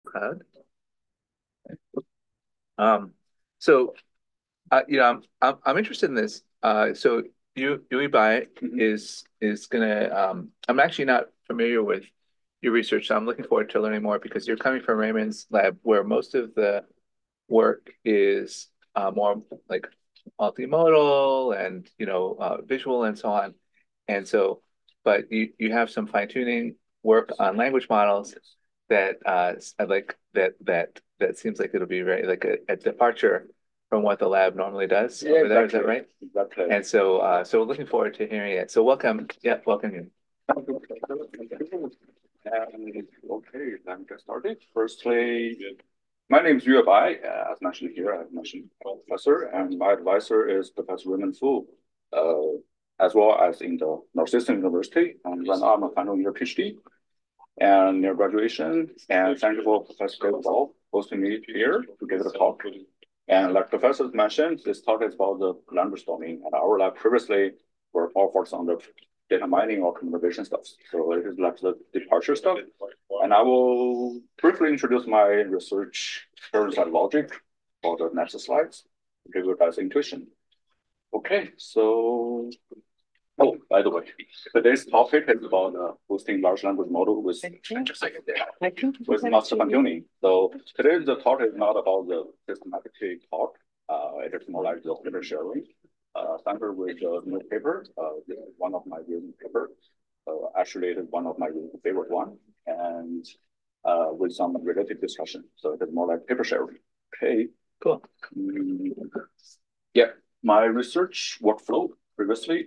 Cloud. So I'm interested in this. So Yui Bai is gonna. I'm actually not familiar with your research, so I'm looking forward to learning more because you're coming from Raymond's lab, where most of the work is more like multimodal and visual and so on. And so, but you have some fine tuning work on language models that I like that seems like it'll be very like a departure from what the lab normally does Yeah, over there. Is that exactly. right? Exactly. And so looking forward to hearing it. So welcome, yeah, welcome you. Okay, let me get started. Firstly, my name is Yue Bai. As mentioned here, I've mentioned professor, and my advisor is Professor Raymond Fu, as well as in the Northeastern University. And then I'm a final year PhD and near graduation. And thank you for Professor David Ball hosting me here to give the talk. And like Professor mentioned, this talk is about the language domain. And our lab previously were more focused on the data mining or computer vision stuff. So it is like the departure stuff. And I will briefly introduce my research experience and logic for the next slides to give you guys intuition. Okay, so oh, by the way, today's topic is about boosting large language model with master fine-tuning. So today's the talk is not about the systematic talk. It is more like the paper sharing. Started with a new paper. This is one of my recent paper. Actually, it is one of my favorite one, and with some related discussion. So it is more like paper sharing. Okay. Cool. Yeah, my research workflow previously,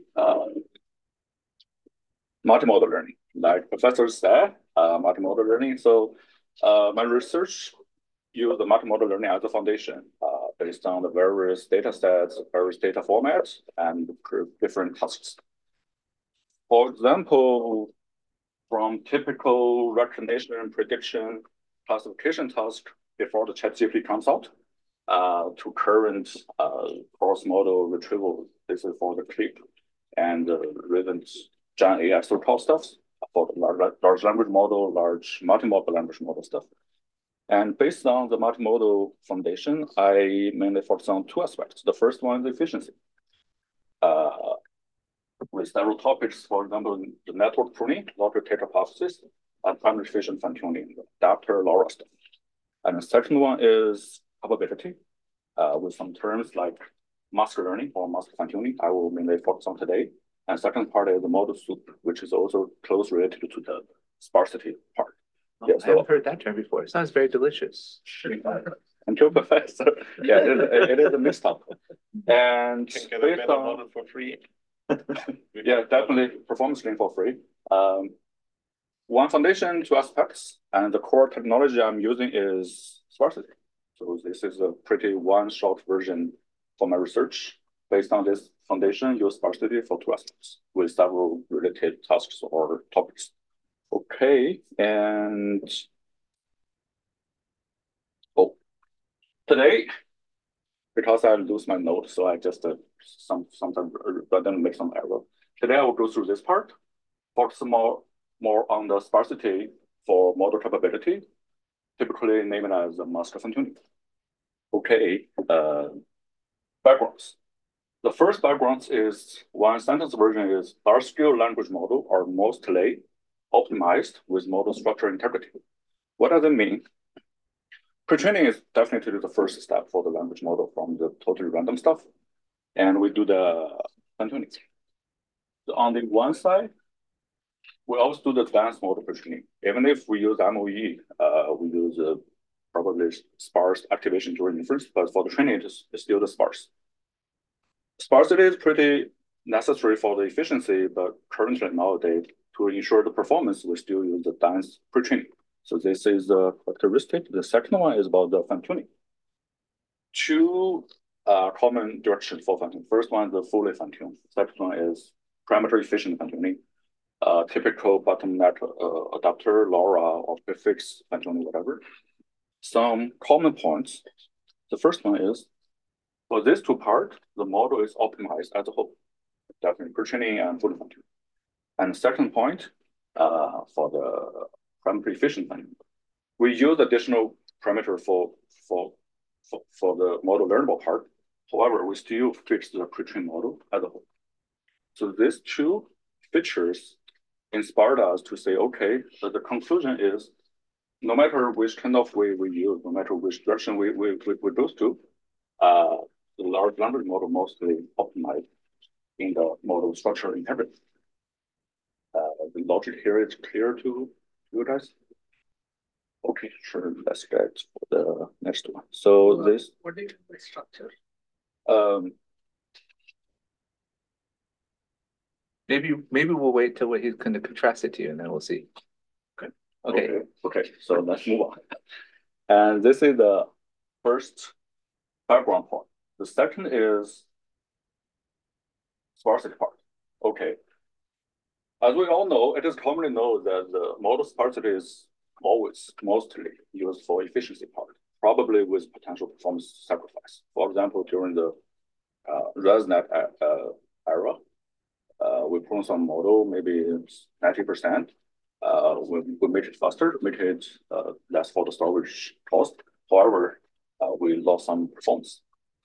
multimodal learning, like Professor said, multimodal learning. So my research use the multimodal learning as a foundation based on the various data sets, various data formats, and different tasks. For example, from typical recognition, prediction, classification task before the ChatGPT comes out, to current cross-model retrieval. This is for the clip and Raven's Gen AI so-called stuff for the large language model, large multimodal language model stuff. And based on the multimodal foundation, I mainly focus on two aspects. The first one is efficiency. With several topics, for example, the network pruning, logic data hypothesis, and primary efficient fine-tuning, adapter, LoRa stuff. And the second one is probability, with some terms like master learning or master fine-tuning. I will mainly focus on today. And second part is the model soup, which is also close related to the sparsity part. Oh, yeah, I haven't heard that term before. It sounds very delicious. Thank you, Professor. Yeah, it is a mixed up. And can get a better model for free. Yeah, definitely performance link for free. One foundation, two aspects, and the core technology I'm using is sparsity. So this is a pretty one-shot version for my research. Based on this foundation, use sparsity for two aspects with several related tasks or topics. Okay, and oh, today, because I lose my note, so I just sometimes randomly make some error. Today I will go through this part, focus more on the sparsity for model capability, typically named as master fine-tuning. Okay, backgrounds. The first background is one sentence version is large-scale language model are mostly optimized with model structure integrity. What does it mean? Pre-training is definitely the first step for the language model from the totally random stuff. And we do the fine-tuning. So on the one side, we also do the advanced model pre-training. Even if we use MOE, we use probably sparse activation during inference, but for the training, it's still the sparse. Sparsity is pretty necessary for the efficiency, but currently nowadays, to ensure the performance, we still use the dense pre-training. So this is the characteristic. The second one is about the fine-tuning. Two common directions for fine-tuning. First one is the fully fine-tuned. Second one is parameter efficient fine-tuning. Typical bottleneck adapter, LoRa, or prefix fine-tuning, whatever. Some common points. The first one is, for these two parts, the model is optimized as a whole, definitely pre-training and fully fine-tuned. And the second point, for the parameter efficient fine-tuning, we use additional parameter for the model learnable part. However, we still fix the pre-trained model as a whole. So these two features inspired us to say, okay, so the conclusion is no matter which kind of way we use, no matter which direction we go to, the large language model mostly optimized in the model structure integrity. The logic here is clear to you guys? Okay, sure. Let's get for the next one. So this. What do you mean by structure? Maybe we'll wait till he's going to contrast it to you, and then we'll see. Okay. So let's move on. And this is the first background part. The second is sparsity part. Okay. As we all know, it is commonly known that the model sparsity is always mostly used for efficiency part, probably with potential performance sacrifice. For example, during the ResNet era, we put some model, maybe 90%. We make it faster, make it less for the storage cost. However, we lost some performance.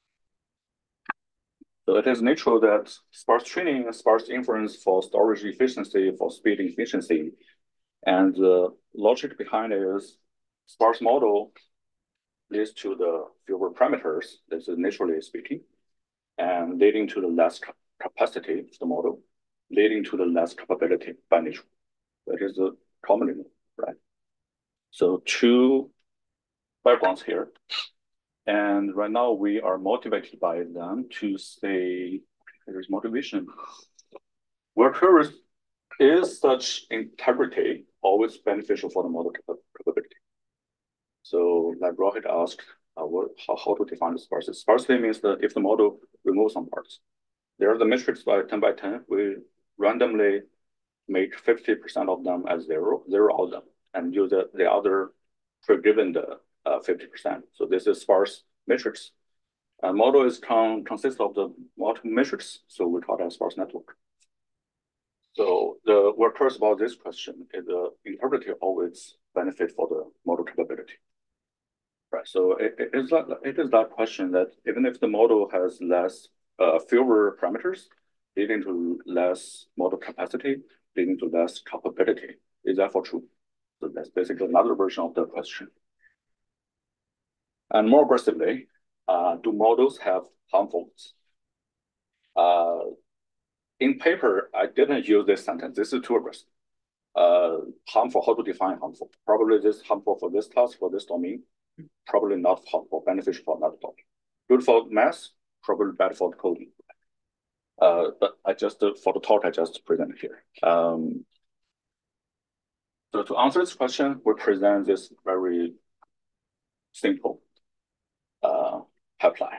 So it is natural that sparse training, sparse inference for storage efficiency, for speed efficiency, and the logic behind it is sparse model leads to the fewer parameters, that's naturally speaking, and leading to the less capacity of the model, leading to the less capability by nature. That is the common, right? So two backgrounds here. And right now we are motivated by them to say, there's motivation. We're curious, is such integrity always beneficial for the model capability? So like Rohit asked, how to define the sparsity. Sparsity means that if the model removes some parts, there are the matrix by 10 by 10, we randomly make 50% of them as zero out them, and use the other pre-given the 50%. So this is sparse matrix. Model is consists of the multiple matrix, so we call that sparse network. So we're curious about this question: is the integrity always benefit for the model capability? Right. So it is that question that even if the model has fewer parameters, leading to less model capacity, leading to less capability, is that for true? So that's basically another version of the question. And more aggressively, do models have harmfuls? In paper, I didn't use this sentence. This is too aggressive. Harmful, how to define harmful? Probably this harmful for this task, for this domain. Probably not harmful, beneficial for another domain. Good for math, probably bad for coding. But for the talk, I just presented here. So to answer this question, we present this very simple pipeline.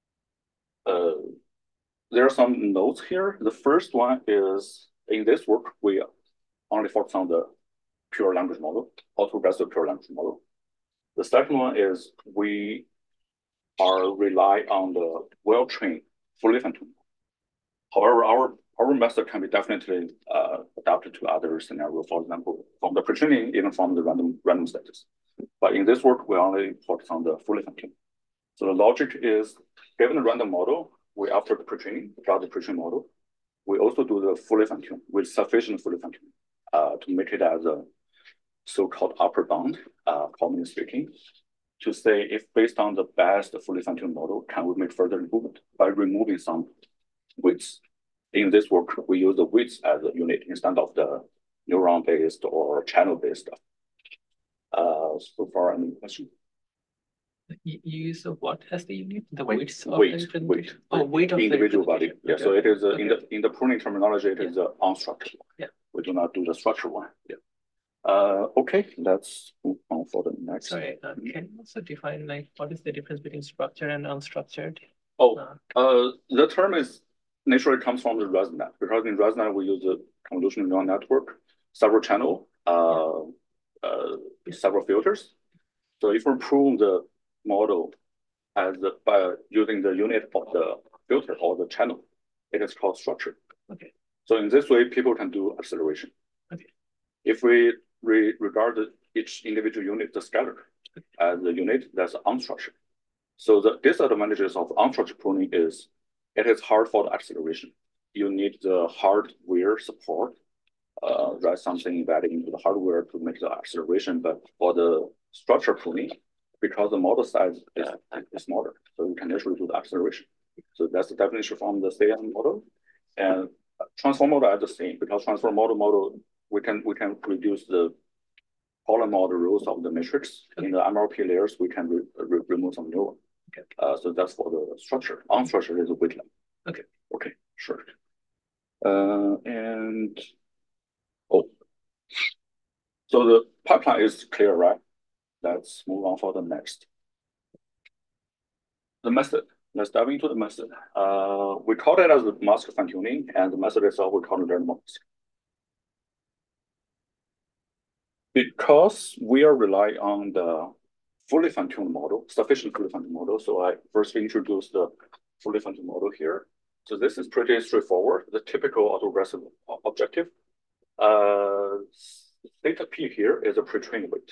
There are some notes here. The first one is, in this work, we only focus on the pure language model, auto-regressive pure language model. The second one is we are rely on the well-trained, fully fine-tuned. However, our method can be definitely adapted to other scenarios, for example, from the pre-training, even from the random status. But in this work, we only focus on the fully fine-tuned. So the logic is, given the random model, we after the pre-training, got the pre-trained model, we also do the fully fine-tuned with sufficient fully fine-tuned to make it as a so-called upper bound, commonly speaking, to say if based on the best fully fine-tuned model, can we make further improvement by removing some weights. In this work, we use the weights as a unit instead of the neuron-based or channel-based stuff. So far, any question? You use what as the unit? The weights of weight. Oh, weight of individual body. Yeah, okay. So it is in the pruning terminology, it is the unstructured one. Yeah. We do not do the structured one. Yeah. Okay, let's move on for the next. Sorry, can you also define what is the difference between structured and unstructured? The term is naturally comes from the ResNet, because in ResNet we use the convolutional neural network, several channel, several filters. So if we prune the model by using the unit of the filter or the channel, it is called structure. Okay. So in this way, people can do acceleration. Okay. If we regard it each individual unit, the scalar, as the unit that's unstructured. So the disadvantages of unstructured pruning is it is hard for the acceleration. You need the hardware support, write something embedded into the hardware to make the acceleration. But for the structure pruning, because the model size is smaller, so you can actually do the acceleration. So that's the definition from the CM model. And transform model are the same, because transform model we can reduce the column model rows of the matrix. In the MLP layers, we can remove some new one. Okay. So that's for the structure. Unstructured is a weight limit. Okay. Okay, sure. And so the pipeline is clear, right? Let's move on for the next. The method. Let's dive into the method. We call it as the mask fine tuning, and the method itself we call it learn mask. Because we are relying on the fully fine-tuned model, sufficient fully fine-tuned model. So I first introduced the fully fine-tuned model here. So this is pretty straightforward, the typical autoregressive objective. Theta P here is a pre-trained weight.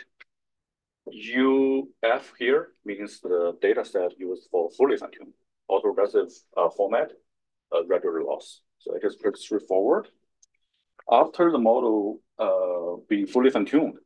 UF here means the data set used for fully fine-tuned autoregressive format, regular loss. So it is pretty straightforward. After the model being fully fine-tuned,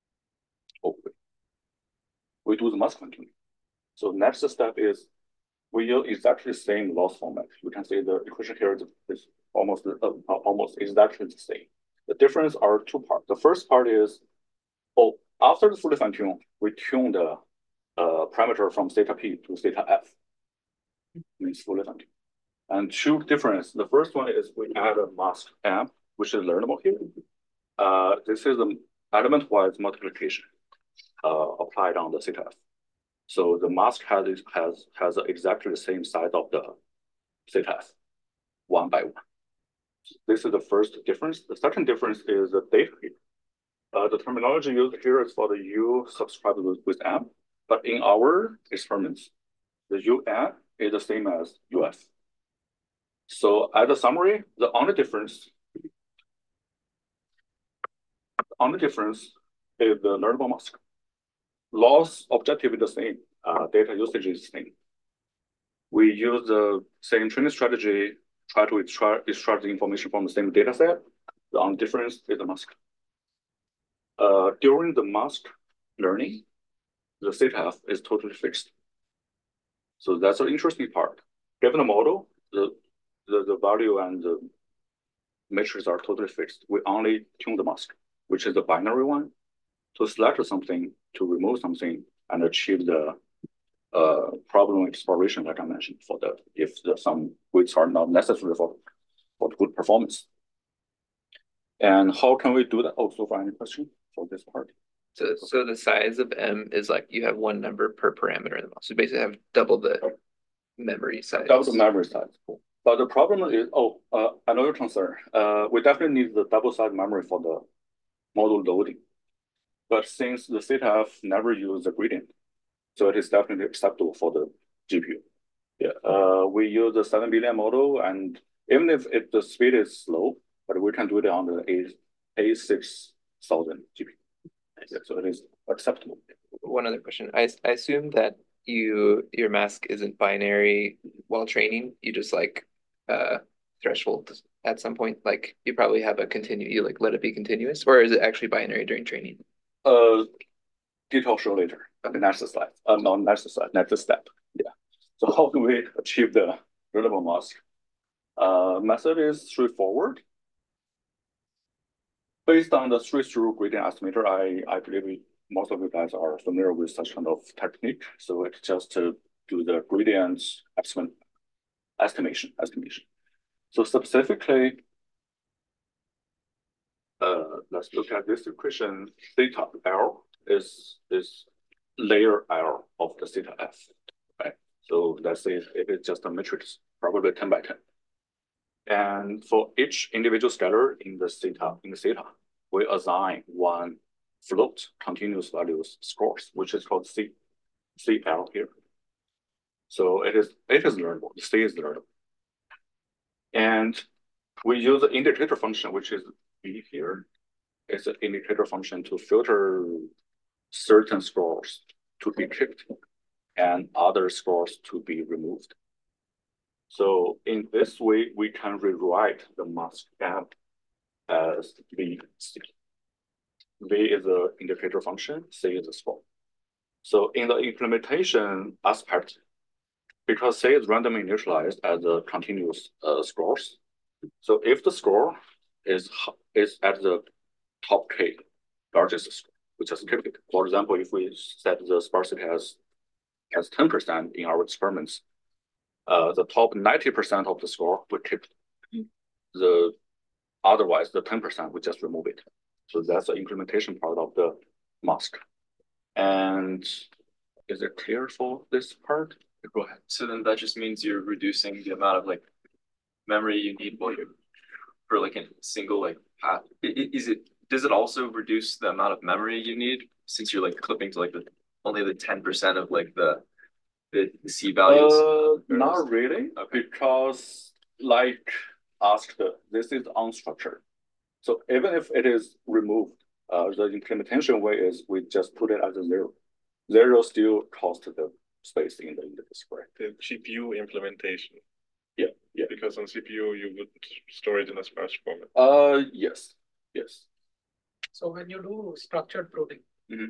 we do the mask fine-tuning. So next step is we use exactly the same loss format. You can see the equation here is almost exactly the same. The difference are two parts. The first part is, after the fully fine-tune, we tune the parameter from theta P to theta F, means fully fine-tune. And two difference. The first one is we add a mask amp, which is learnable here. This is the element-wise multiplication applied on the theta F. So the mask has exactly the same size of the theta F, 1 by 1. This is the first difference. The second difference is the data here. The terminology used here is for the U subscribed with M, but in our experiments, the UN is the same as UF. So as a summary, the only difference is the learnable mask. Loss objective is the same. Data usage is the same. We use the same training strategy, try to extract the information from the same data set. The only difference is the mask. During the mask learning, the theta F is totally fixed. So that's an interesting part. Given the model, the value and the matrix are totally fixed. We only tune the mask, which is the binary one, to select something, to remove something, and achieve the problem exploration, like I mentioned, for if some weights are not necessary for good performance. And how can we do that? Also, for any question for this part? So the size of M is like you have one number per parameter in the model. So you basically have double the memory size. Double the memory size. Cool. But the problem is, I know your concern. We definitely need the double size memory for the model loading. But since the theta F never use the gradient, so it is definitely acceptable for the GPU. Yeah, we use the 7 billion model, and even if the speed is slow, but we can do it on the A6000 GPU. Yeah, so it is acceptable. One other question. I assume that your mask isn't binary while training. You just like threshold at some point. Like you probably have you like let it be continuous, or is it actually binary during training? Detail show later. Okay. Next slide. No, next slide. Next step. Yeah. So how do we achieve the learnable mask? Method is straightforward. Based on the straight-through gradient estimator, I believe most of you guys are familiar with such kind of technique. So it's just to do the gradient estimation. So specifically, let's look at this equation. Theta L is layer L of the theta F, right? So let's say it is just a matrix, probably 10 by 10. And for each individual scalar in the theta, we assign one float continuous values scores, which is called CL here. So it is learnable. The C is learnable. And we use the indicator function, which is B here. It's an indicator function to filter certain scores to be kept and other scores to be removed. So in this way, we can rewrite the mask M as V. V is the indicator function, C is the score. So in the implementation aspect, because C is randomly initialized as a continuous scores, so if the score is at the top K, largest score, we just keep it. For example, if we set the sparsity as 10% in our experiments, the top 90% of the score we keep. The otherwise the 10% we just remove it. So that's the implementation part of the mask. And is it clear for this part? Go ahead. So then that just means you're reducing the amount of like memory you need while you're for like a single like path. Does it also reduce the amount of memory you need since you're like clipping to like only the 10% of like the C values? Not really, because like asked, this is unstructured. So even if it is removed, the implementation way is we just put it as a 0. 0 still cost the space in the display. The GPU implementation. Yeah. Because on CPU you would store it in a sparse format. Yes. So when you do structured pruning,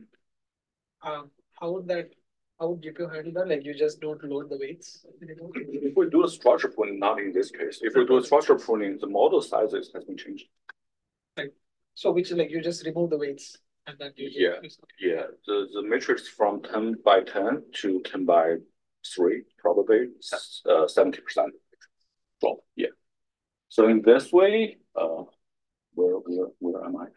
how would GPU handle that? Like you just don't load the weights anymore? If we do a structure pruning, not in this case. If we do a structure pruning, the model sizes has been changed. So which is like you just remove the weights and then you Yeah. The matrix from 10 by 10 to 10 by 3, probably 70% drop. Yeah. So in this way, where am I?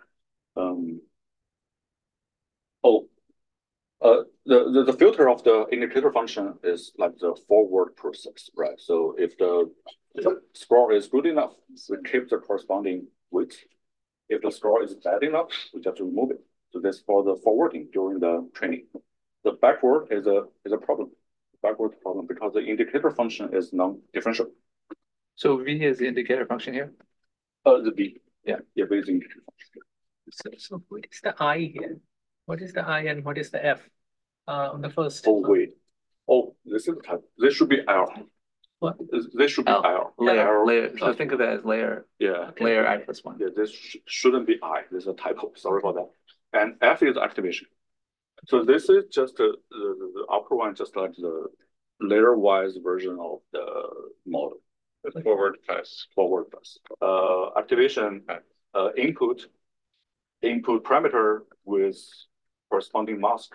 The filter of the indicator function is like the forward process, right? So if the score is good enough, we keep the corresponding weight. If the score is bad enough, we just remove it. So that's for the forwarding during the training. The backward is a problem. Backward problem because the indicator function is non-differential. So V is the indicator function here? The B. Yeah, V is the indicator function. So what is the I here? What is the I and what is the F? On the first. Oh wait. Oh, this is type. This should be L. What? This should be L. Layer. So think of it as layer. Yeah. Okay. Layer I+1. Yeah, this shouldn't be I. This is a typo. Sorry about that. And F is activation. So this is just the upper one, just like the layer-wise version of the model. The forward pass. Forward pass. Activation. Input parameter with corresponding mask.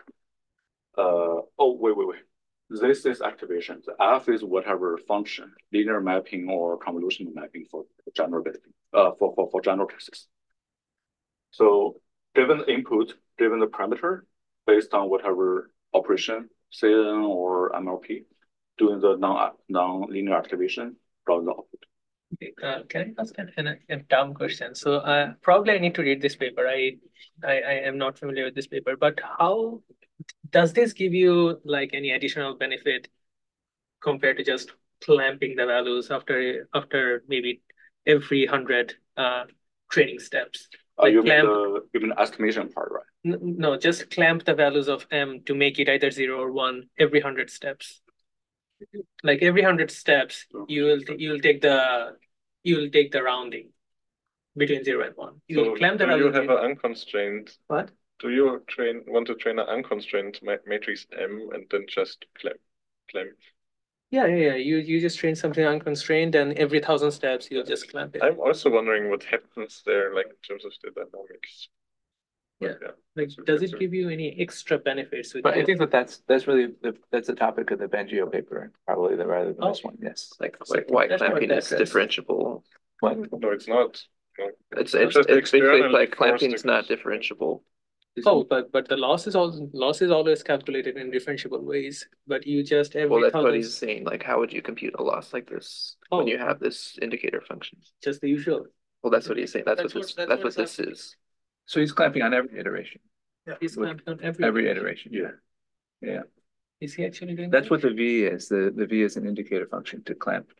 Wait. This is activation. The F is whatever function, linear mapping or convolutional mapping for general for general cases. So given the input, given the parameter, based on whatever operation, CNN or MLP, doing the non-linear activation, draw the output. Okay, can I ask a dumb question? So probably I need to read this paper. I am not familiar with this paper, but how does this give you like any additional benefit compared to just clamping the values after maybe every 100 training steps? Like you mean the estimation part, right? No, just clamp the values of M to make it either 0 or 1 every 100 steps. Like every 100 steps, you'll take the rounding between 0 and 1. So clamp the do you value. have an unconstrained? What? Do you want to train an unconstrained matrix M and then just clamp? Yeah. You just train something unconstrained, and every 1,000 steps you'll just clamp it. I'm also wondering what happens there, like in terms of the dynamics. Yeah. Like, does it give you any extra benefits? But I think that's really the topic of the Bengio paper, probably rather than this one. Yes. Like why That's clamping what is that is. differentiable. What? No, it's not. No. It's just basically external like force clamping is not difference. differentiable. Oh, but the loss is always calculated in differentiable ways. But you just Well, that's what 1,000 he's saying. Like, how would you compute a loss like this when you have this indicator function? just the usual. Well, that's what he's saying. That's what this is. So he's clamping on every iteration. Yeah, he's clamping on Every iteration. Yeah. Is he actually doing That's that? what the V is. The V is an indicator function to clamp.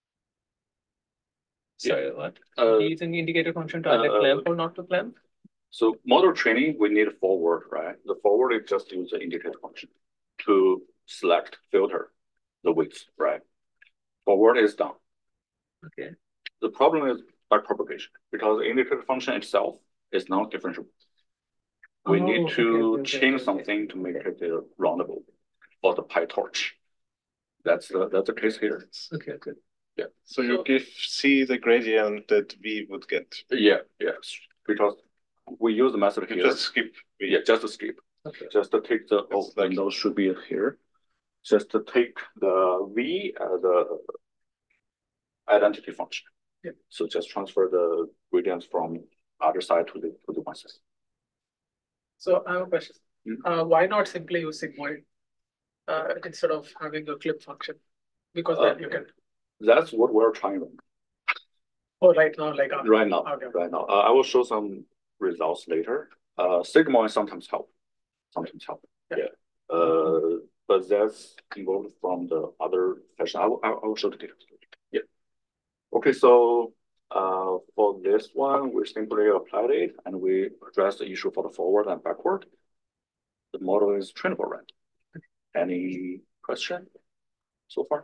Sorry, what? He's an indicator function to either clamp or not to clamp? So model training, we need forward, right? The forward is just use the indicator function to select filter the width, right? Forward is done. Okay. The problem is backpropagation because the indicator function itself is not differentiable. We need to change something to make it roundable for the PyTorch. That's the case here. Okay, okay. Yeah. So you give C the gradient that V would get. Yeah, yes. Because we use the method You here. just skip V. Yeah, just to skip. Okay. Just to take the like- those should be here. Just to take the V as the identity function. Yeah. So just transfer the gradients from other side to the one side. So I have a question. Why not simply use sigmoid instead of having a clip function? Because then you can. That's what we're trying to Oh, right now, like right now. Okay. Right now, I will show some results later. Sigmoid sometimes help. Yeah. But that's involved from the other fashion. I will show the details. Yeah. Okay, so for this one, we simply applied it and we addressed the issue for the forward and backward. The model is trainable, right? Any question so far?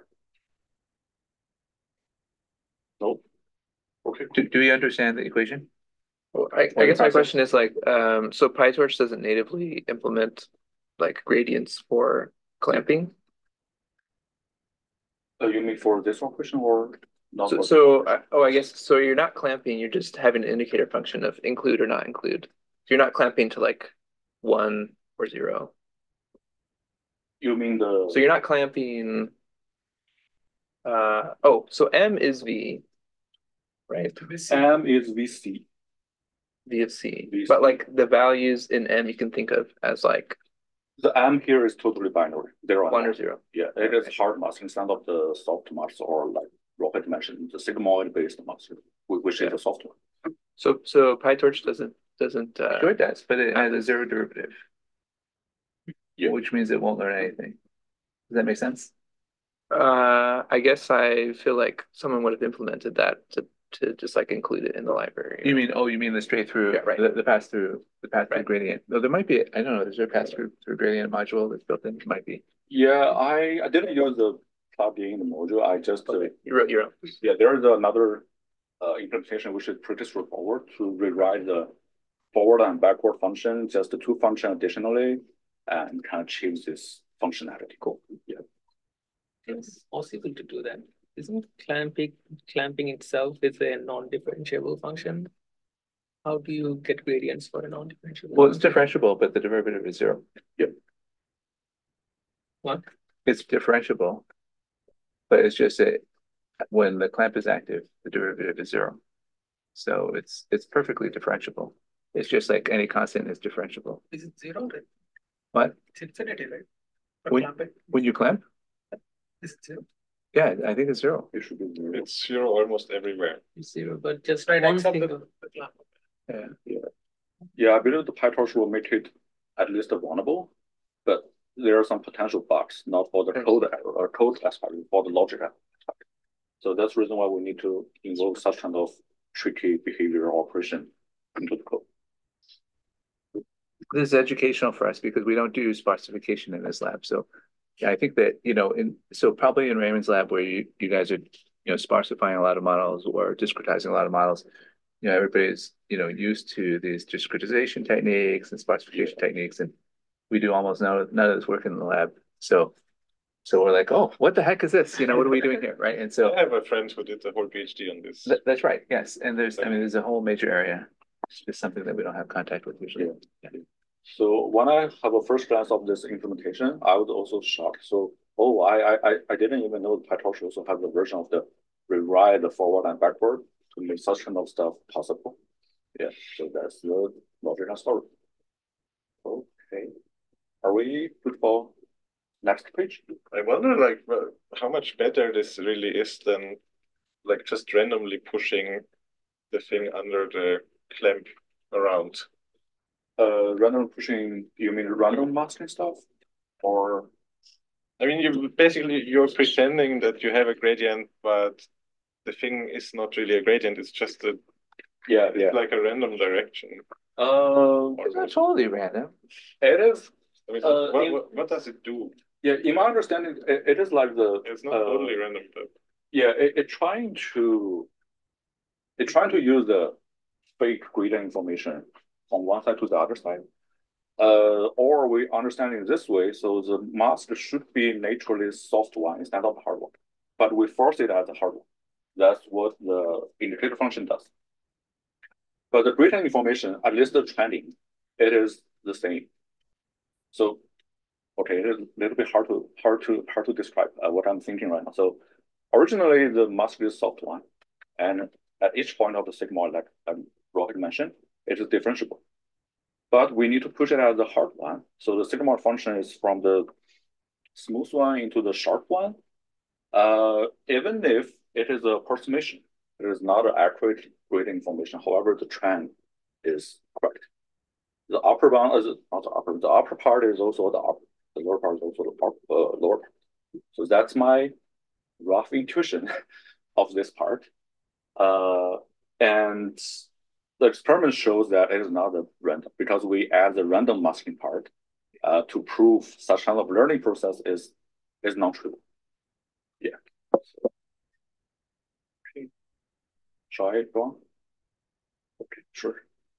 No? Okay. Do we understand the equation? Well, I guess my question is like, so PyTorch doesn't natively implement like gradients for clamping. You mean for this one question or not? I guess so. You're not clamping. You're just having an indicator function of include or not include. You're not clamping to like 1 or 0. You mean the? So you're not clamping. So M is V, right? M is VC. V of C. VC. But like the values in M, you can think of as like The M here is totally binary. 1 or 0. Yeah, it is hard mask instead of the soft mask or like Rohit mentioned, the sigmoid based mask, which is the soft one. So PyTorch doesn't. Sure it does, but it has a zero derivative. Yeah. Which means it won't learn anything. Does that make sense? I guess I feel like someone would have implemented that to just like include it in the library. You mean the straight through, Yeah, right. the pass through Right. gradient. Though there might be, I don't know, is there a pass through gradient module that's built in? Might be. Yeah, I didn't use the plugin in the module. I just You wrote your own. yeah, there is another implementation which is pretty straightforward to rewrite the forward and backward function, just the two function additionally, and kind of change this functionality. Cool. Yeah. It's possible to do that. Isn't clamping itself is a non-differentiable function? How do you get gradients for a non-differentiable? Well, it's differentiable, but the derivative is 0. What? It's differentiable, but it's just when the clamp is active, the derivative is 0. So it's perfectly differentiable. It's just like any constant is differentiable. Is it 0? Right? What? It's infinity, right? For When- clamping. When you clamp? Is it 0? Yeah, I think it's 0. It should be zero. It's 0 almost everywhere. It's 0, but just Right, one except single. the clamp. Yeah, I believe the PyTorch will make it at least vulnerable, but there are some potential bugs, not for the code or code aspect, for the logic aspect. So that's the reason why we need to involve such kind of tricky behavior operation into the code. This is educational for us because we don't do sparsification in this lab. So yeah, I think that, so probably in Raymond's lab where you guys are, sparsifying a lot of models or discretizing a lot of models, everybody's, used to these discretization techniques and sparsification techniques, and we do almost none of this work in the lab. So we're like, oh, what the heck is this? What are we doing here, right? And so I have a friend who did the whole PhD on this. that's right, yes. And there's a whole major area. It's just something that we don't have contact with usually. Yeah. So when I have a first glance of this implementation, I was also shocked. So, I didn't even know PyTorch also have the version of the rewrite the forward and backward to make such kind of stuff possible. Yeah, so that's the logic and story. Okay, are we good for next page? I wonder, like, how much better this really is than, like, just randomly pushing the thing under the clamp around. Random pushing, you mean random masking stuff? Or I mean, you're pretending that you have a gradient, but the thing is not really a gradient. It's just a Yeah, yeah. It's like a random direction. It's not totally random. It is. I mean, what does it do? Yeah, in my understanding, it is like It's not totally random, but yeah, it's trying to use the fake gradient information from one side to the other side. Or we understand it this way, so the mask should be naturally soft one instead of hard one, but we force it as a hard one. That's what the indicator function does. But the gradient information, at least the trending, it is the same. So, okay, it is a little bit hard to describe what I'm thinking right now. So, originally the mask is soft one, and at each point of the sigma, like Rohit mentioned, it is differentiable. But we need to push it as a hard one. So the sigma function is from the smooth one into the sharp one. Even if it is a approximation, it is not an accurate gradient information. However, the trend is correct. The upper bound is not the upper. The upper part is also the upper. The lower part is also the lower part. So that's my rough intuition of this part. And the experiment shows that it is not a random because we add the random masking part to prove such kind of learning process is not true. Yeah. So, okay. Shall I go on? Okay, sure.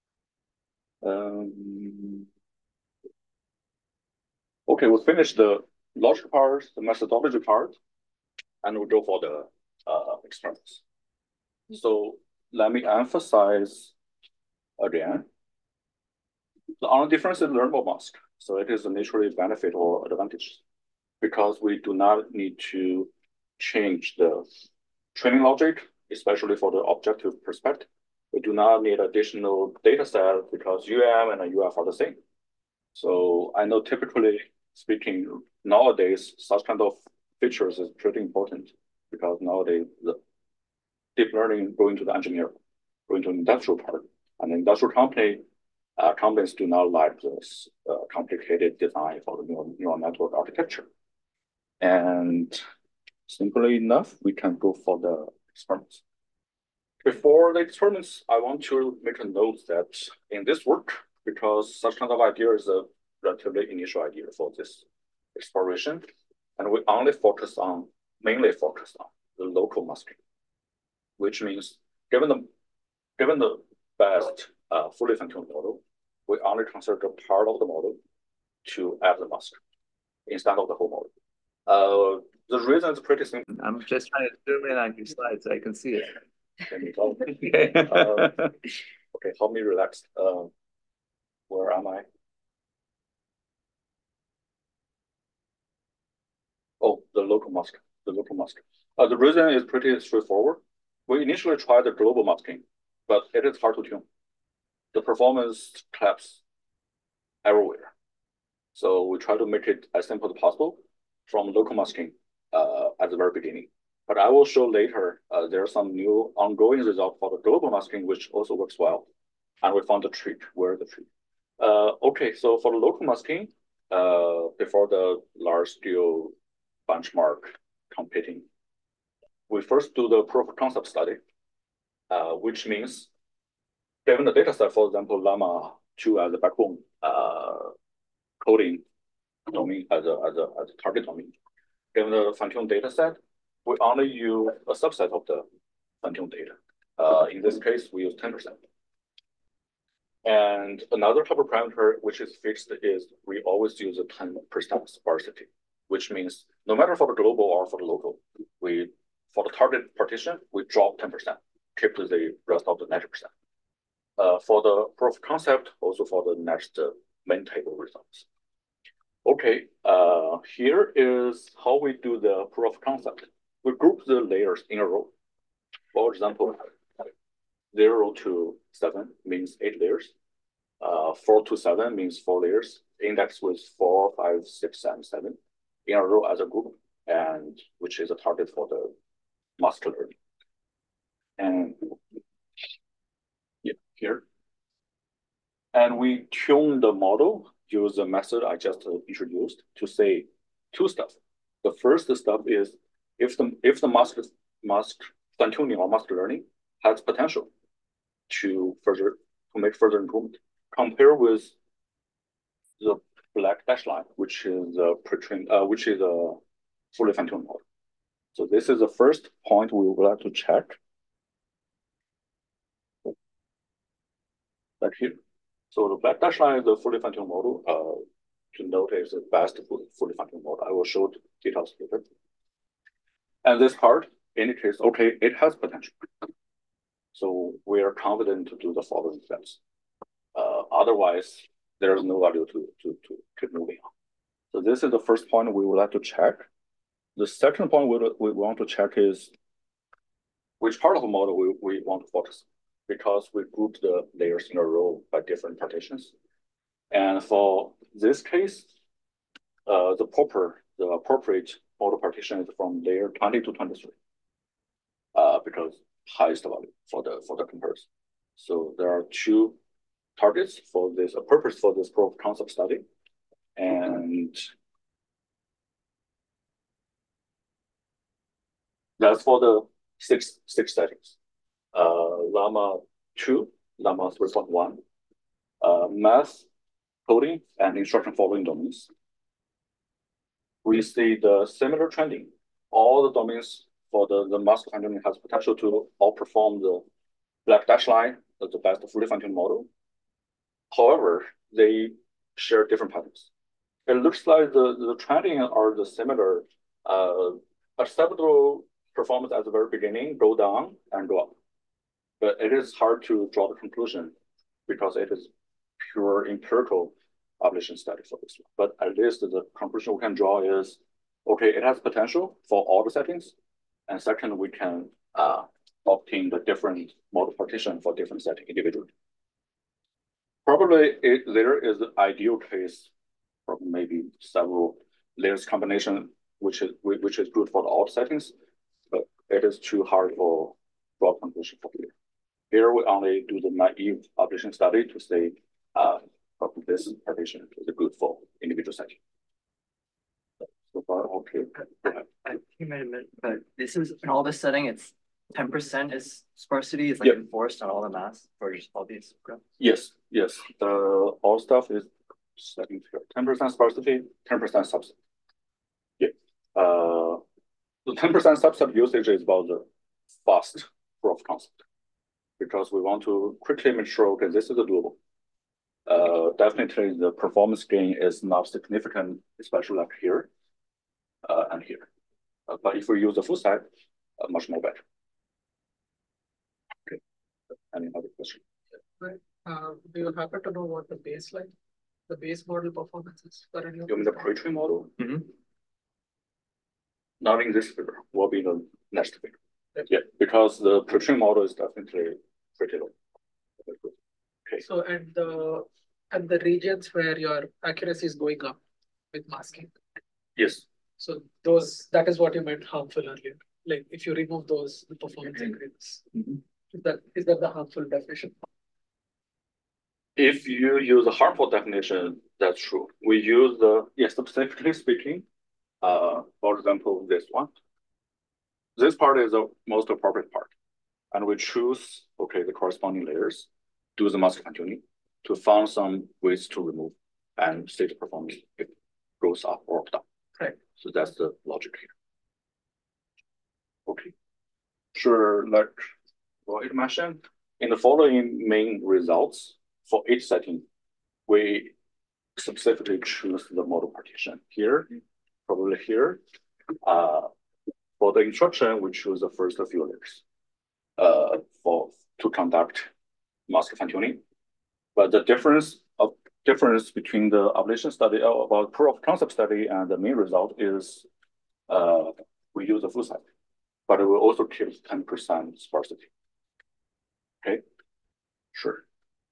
Okay, we'll finish the logic part, the methodology part, and we'll go for the experiments. So let me emphasize again, the only difference is learnable mask. So it is a naturally benefit or advantage because we do not need to change the training logic, especially for the objective perspective. We do not need additional data set because UM and UF are the same. So I know typically speaking, nowadays, such kind of features is pretty important because nowadays the deep learning going to the engineer, going to industrial part, and the industrial companies do not like this complicated design for the neural network architecture. And simply enough, we can go for the experiments. Before the experiments, I want to make a note that in this work, because such kind of idea is a relatively initial idea for this exploration, and we only mainly focus on the local masking, which means given the best fully fine-tuned model, we only consider the part of the model to add the mask instead of the whole model. The reason is pretty simple. I'm just trying to zoom in on your slides so I can see it. Can you tell? Okay, help me relax. Where am I? Oh, the local mask. The reason is pretty straightforward. We initially tried the global masking, but it is hard to tune. The performance collapse everywhere. So we try to make it as simple as possible from local masking at the very beginning. But I will show later, there are some new ongoing results for the global masking, which also works well. And we found the trick, where the trick. Okay, so for the local masking, before the large scale benchmark competing, we first do the proof of concept study, which means given the data set, for example, Llama 2 as a backbone coding domain as a target domain, given the fine-tuned data set, we only use a subset of the fine-tuned data. In this case, we use 10%. And another couple parameter which is fixed is we always use a 10% sparsity, which means no matter for the global or for the local, for the target partition, we drop 10%, keep the rest of the 90%. For the proof of concept, also for the next main table results. Okay, here is how we do the proof of concept. We group the layers in a row. For example, 0 to 7 means 8 layers. 4 to 7 means 4 layers. Index with 4, 5, 6, and 7 in a row as a group, and which is a target for the master learning. And yeah, here. And we tune the model, use the method I just introduced to say two stuff. The first stuff is if the mask fine-tuning or mask learning has potential to make further improvement. Compare with the black dash line, which is a which is a fully fine-tuned model. So this is the first point we would like to check. Like here. So the black dash line is a fully fine-tuned model. To note is the best fully fine-tuned model. I will show the details later. And this part indicates, okay, it has potential. So we are confident to do the following steps. Otherwise, there is no value to keep moving on. So this is the first point we would like to check. The second point we want to check is which part of the model we want to focus, because we group the layers in a row by different partitions. And for this case, the appropriate model partition is from layer 20 to 23, because highest value for the comparison. So there are two targets for this, a purpose for this proof of concept study, and that's for the six settings. Llama 2, Llama 3.1, math, coding, and instruction following domains. We see the similar trending. All the domains for the mask fine-tuning has potential to outperform the black dash line, the best fully fine-tuned model. However, they share different patterns. It looks like the trending are the similar, acceptable performance at the very beginning, go down and go up. But it is hard to draw the conclusion because it is pure empirical population study for this one. But at least the conclusion we can draw is, okay, it has potential for all the settings. And second, we can obtain the different model partition for different settings individually. Probably there is an ideal case for maybe several layers combination, which is good for all settings, but it is too hard for broad conclusion for here. Here we only do the naive population study to say this partition is good for individual setting. So far, okay. I think you might have meant, but this is in all this setting, it's 10% is sparsity is like enforced on all the masks for just all these graphs. Yes. The all stuff is setting here. 10% sparsity, 10% subset. Yeah. The 10% subset usage is about the fast proof of concept, because we want to quickly make sure, okay, this is doable. Definitely the performance gain is not significant, especially like here and here. But if we use the full set, much more better. Okay. Any other question? Right. Do you happen to know what the base model performance is for any of You mean the pre-train model? Not in this figure, will be the next figure. Yeah, because the pre-train model is definitely pretty low. Okay. So and the regions where your accuracy is going up with masking. Yes. So that is what you meant harmful earlier. Like if you remove those, the performance increases. Is that the harmful definition? If you use a harmful definition, that's true. We use specifically speaking, for example, this one. This part is the most appropriate part. And we choose, okay, the corresponding layers, do the mask fine-tuning to find some ways to remove and see the performance if it goes up or down. Right. So that's the logic here. Okay. Sure, like Rohit mentioned, in the following main results for each setting, we specifically choose the model partition here, probably here. For the instruction, we choose the first few layers to conduct mask fine-tuning. But the difference between the ablation study about proof of concept study and the main result is we use a full set, but it will also keep 10% sparsity. Okay, sure.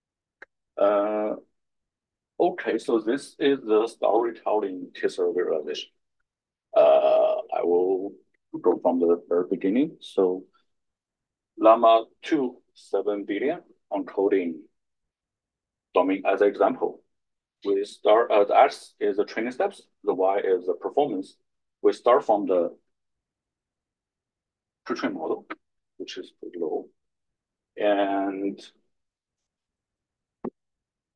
Okay, so this is the storytelling T-cell visualization. I will go from the very beginning. So Llama 2, 7 billion encoding domain as an example. We start, the X is the training steps, the Y is the performance. We start from the pre-trained model, which is pretty low. And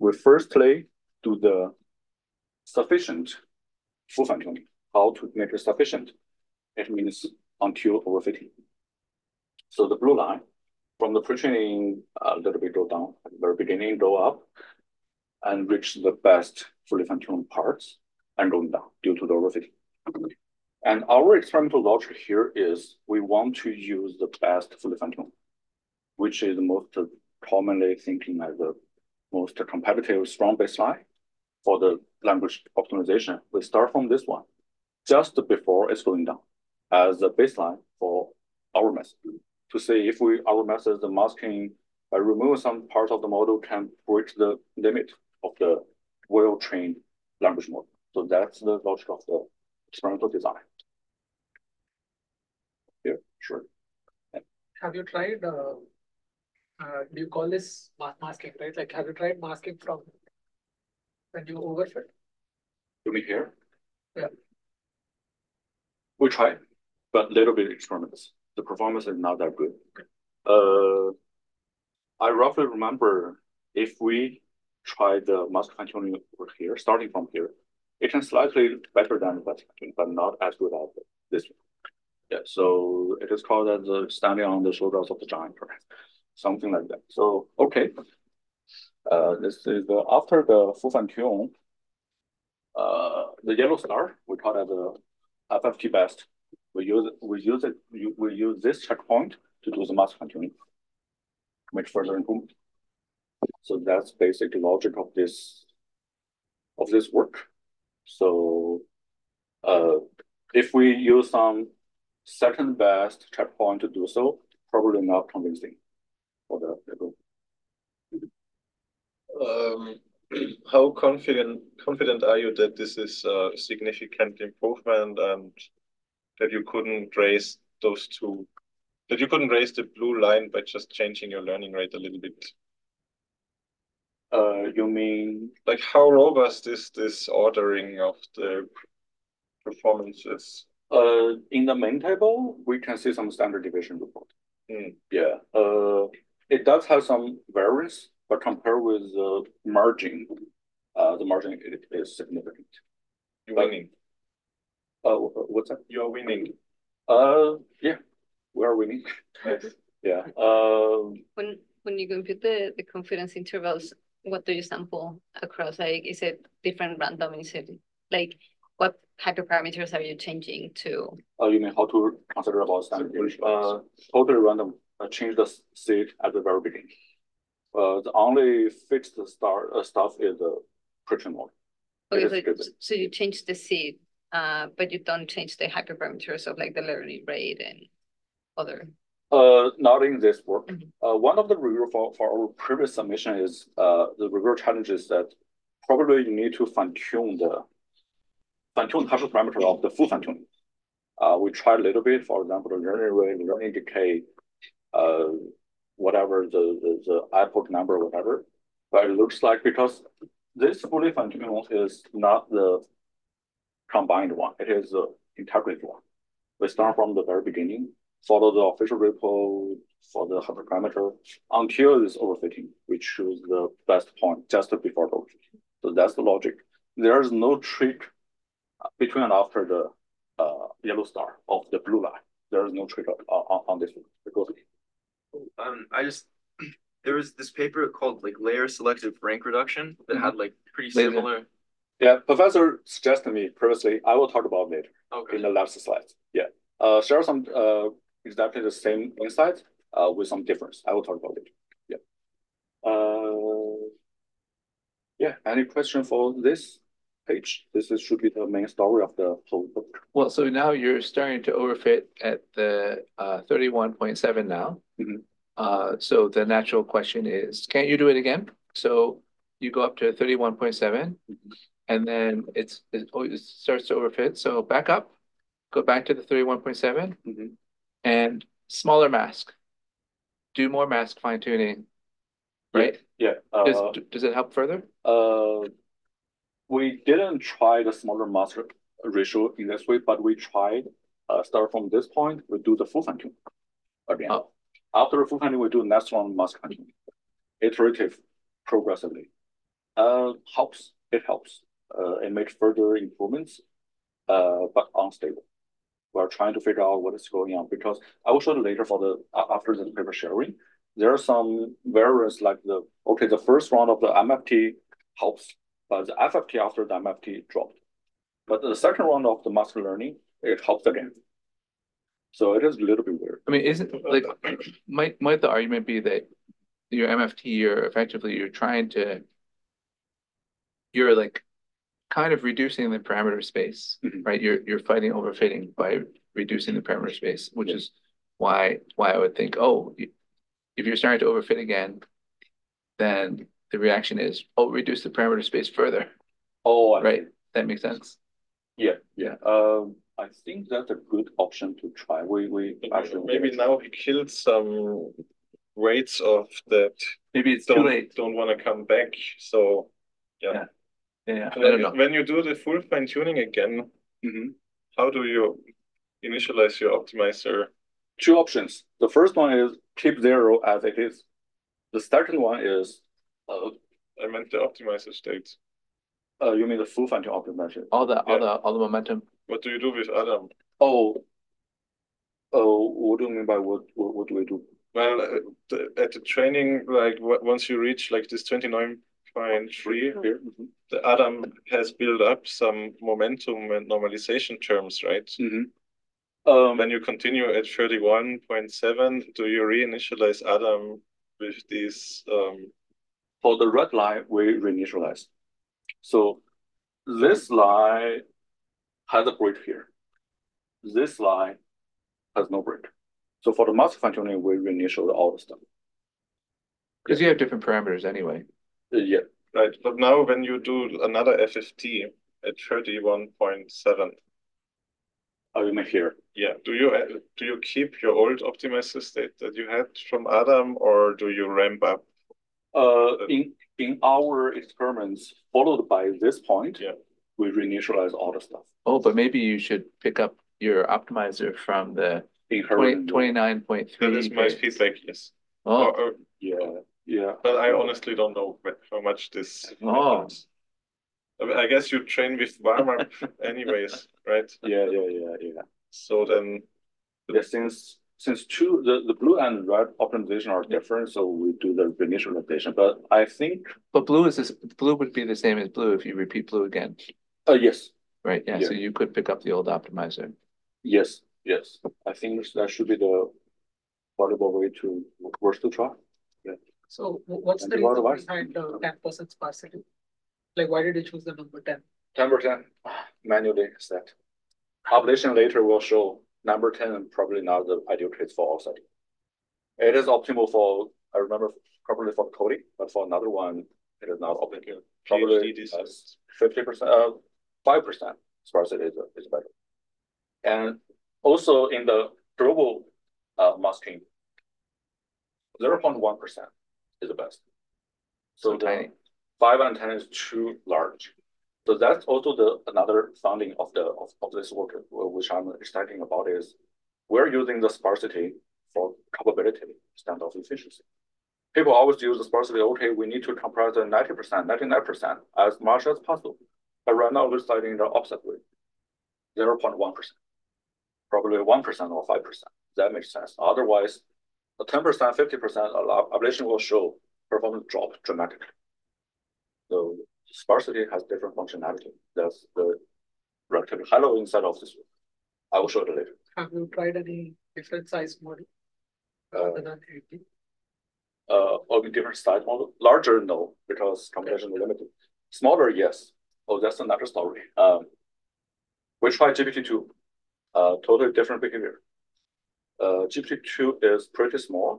we firstly do the sufficient full fine tuning. How to make it sufficient? It means until overfitting. So the blue line from the pre-training a little bit go down at the very beginning, go up, and reach the best fully fine-tuned parts and going down due to the overfitting. And our experimental logic here is we want to use the best fully fine-tuned, which is the most commonly thinking as the most competitive strong baseline for the language optimization. We start from this one just before it's going down as a baseline for our method to see if our method, the masking by removing some parts of the model can break the limit of the well-trained language model. So that's the logic of the experimental design. Yeah, sure. Have you tried, do you call this masking, right? Like, have you tried masking from when you overfit? You mean here? Yeah. We tried, but little bit experiments. The performance is not that good. I roughly remember if we try the mask fine-tuning over here, starting from here, it can slightly better than the mask fine-tuning, but not as good as this one. Yeah, so it is called as the standing on the shoulders of the giant, perhaps, something like that. So okay, this is after the full fine-tune. The yellow star we call it the FFT best. We use this checkpoint to do the mask fine-tuning, make further improvement. So that's basic logic of this work. So if we use some second best checkpoint to do so, probably not convincing for the group. How confident are you that this is a significant improvement and that you couldn't raise the blue line by just changing your learning rate a little bit? You mean like how robust is this ordering of the performances? In the main table, we can see some standard deviation report. Yeah, it does have some variance, but compared with the margin is significant. You're winning. What's that? You're winning. Yeah, we are winning. Yes. Yeah. When you compute the confidence intervals, what do you sample across? Like, is it different random? Is it like what hyperparameters are you changing to? You mean how to consider about standard deviation? Totally random. Change the seed at the very beginning. The only fixed stuff is the prediction model. Okay, so you change the seed, but you don't change the hyperparameters of like the learning rate and other. Not in this work. One of the review for our previous submission is the review challenge is that probably you need to fine-tune the hyperparameter of the full fine-tuning. We tried a little bit, for example, the learning rate, learning decay, whatever the output number, whatever. But it looks like because this fully fine-tuned one is not the combined one, it is the integrated one. We start from the very beginning, follow the official repo for the hyperparameter until it's overfitting. We choose the best point just before the overfitting. So that's the logic. There is no trick between and after the yellow star of the blue line. There is no trick on this one. Because there was this paper called like layer selective rank reduction that had like pretty similar. Yeah, professor suggested me previously. I will talk about later. Okay. In the last slides. Yeah. Share some exactly the same insights with some difference. I will talk about it. Yeah. Yeah. Any question for this page? This should be the main story of the whole book. Well, so now you're starting to overfit at the 31.7 now. So the natural question is, can you do it again? So you go up to 31.7, and then it starts to overfit. So back up, go back to the 31.7, and smaller mask. Do more mask fine tuning, right? Yeah. Does it help further? We didn't try the smaller mask ratio in this way, but we tried start from this point. We do the full fine tuning again. After the full fine tuning, we do next one mask fine tuning, iterative, progressively. Helps. It helps. It made further improvements, but unstable. We're trying to figure out what is going on because I will show you later for the after the paper sharing. There are some variants like the first round of the MFT helps, but the FFT after the MFT dropped. But the second round of the master learning, it helps again. So it is a little bit weird. I mean, isn't like might the argument be that your MFT, you're trying to, you're like kind of reducing the parameter space, right? You're fighting overfitting by reducing the parameter space, which is why I would think, oh, if you're starting to overfit again, then the reaction is, oh, reduce the parameter space further. Oh, right. That makes sense. Yeah. I think that's a good option to try. We actually maybe now he killed some weights of that. Maybe it's too late. Don't want to come back. So yeah. I So don't know. when you do the full fine tuning again, how do you initialize your optimizer? Two options. The first one is keep 0 as it is. The second one is I meant the optimizer state. You mean the full fine tune optimizer? All the momentum. What do you do with Adam? Oh, what do you mean by what do we do? Well, at the training, like once you reach like this 29.3 here, the Adam has built up some momentum and normalization terms, right? When you continue at 31.7, do you reinitialize Adam with these? For the red line, we reinitialize. So this line has a break here. This line has no break. So for the master fine tuning, we reinitialize all the stuff. Because you have different parameters anyway. Yeah. Right. But now when you do another FFT at 31.7. Oh, you mean here? Yeah. Do you keep your old optimizer state that you had from Adam, or do you ramp up? In our experiments followed by this point, we reinitialize all the stuff. Oh, but maybe you should pick up your optimizer from the 29.3. That is my feedback, yes. Oh. Yeah. But I honestly don't know how much this happens. I guess you train with warm-up anyways, right? Yeah. So then since the blue and red optimization are different, so we do the reinitialization. But I think blue would be the same as blue if you repeat blue again. Yes. Right. Yeah. So you could pick up the old optimizer. Yes. I think that should be the valuable way to try. Yeah. So what's the reason behind 10% sparsity? Like, why did you choose the number 10? 10% manually set. Ablation later will show number 10 probably not the ideal case for offsetting. It is optimal for, I remember, probably for coding, but for another one, it is not optimal. Probably 50%, 5% sparsity is better. And also in the global masking, 0.1% is the best. So the 5 and 10 is too large. So that's also another finding of this work, which I'm excited about, is we're using the sparsity for capability instead of efficiency. People always use the sparsity, okay, we need to compress the 90%, 99% as much as possible. But right now we're studying the opposite way, 0.1%, probably 1% or 5%. That makes sense. Otherwise, the 10%, 50% ablation will show performance drop dramatically. So sparsity has different functionality. That's the relatively high level inside of this work. I will show it later. Have you tried any different size model other than 80? Or different size model? Larger, no, because computation is limited. Smaller, yes. Oh, that's another story. We tried GPT-2. Totally different behavior. GPT-2 is pretty small.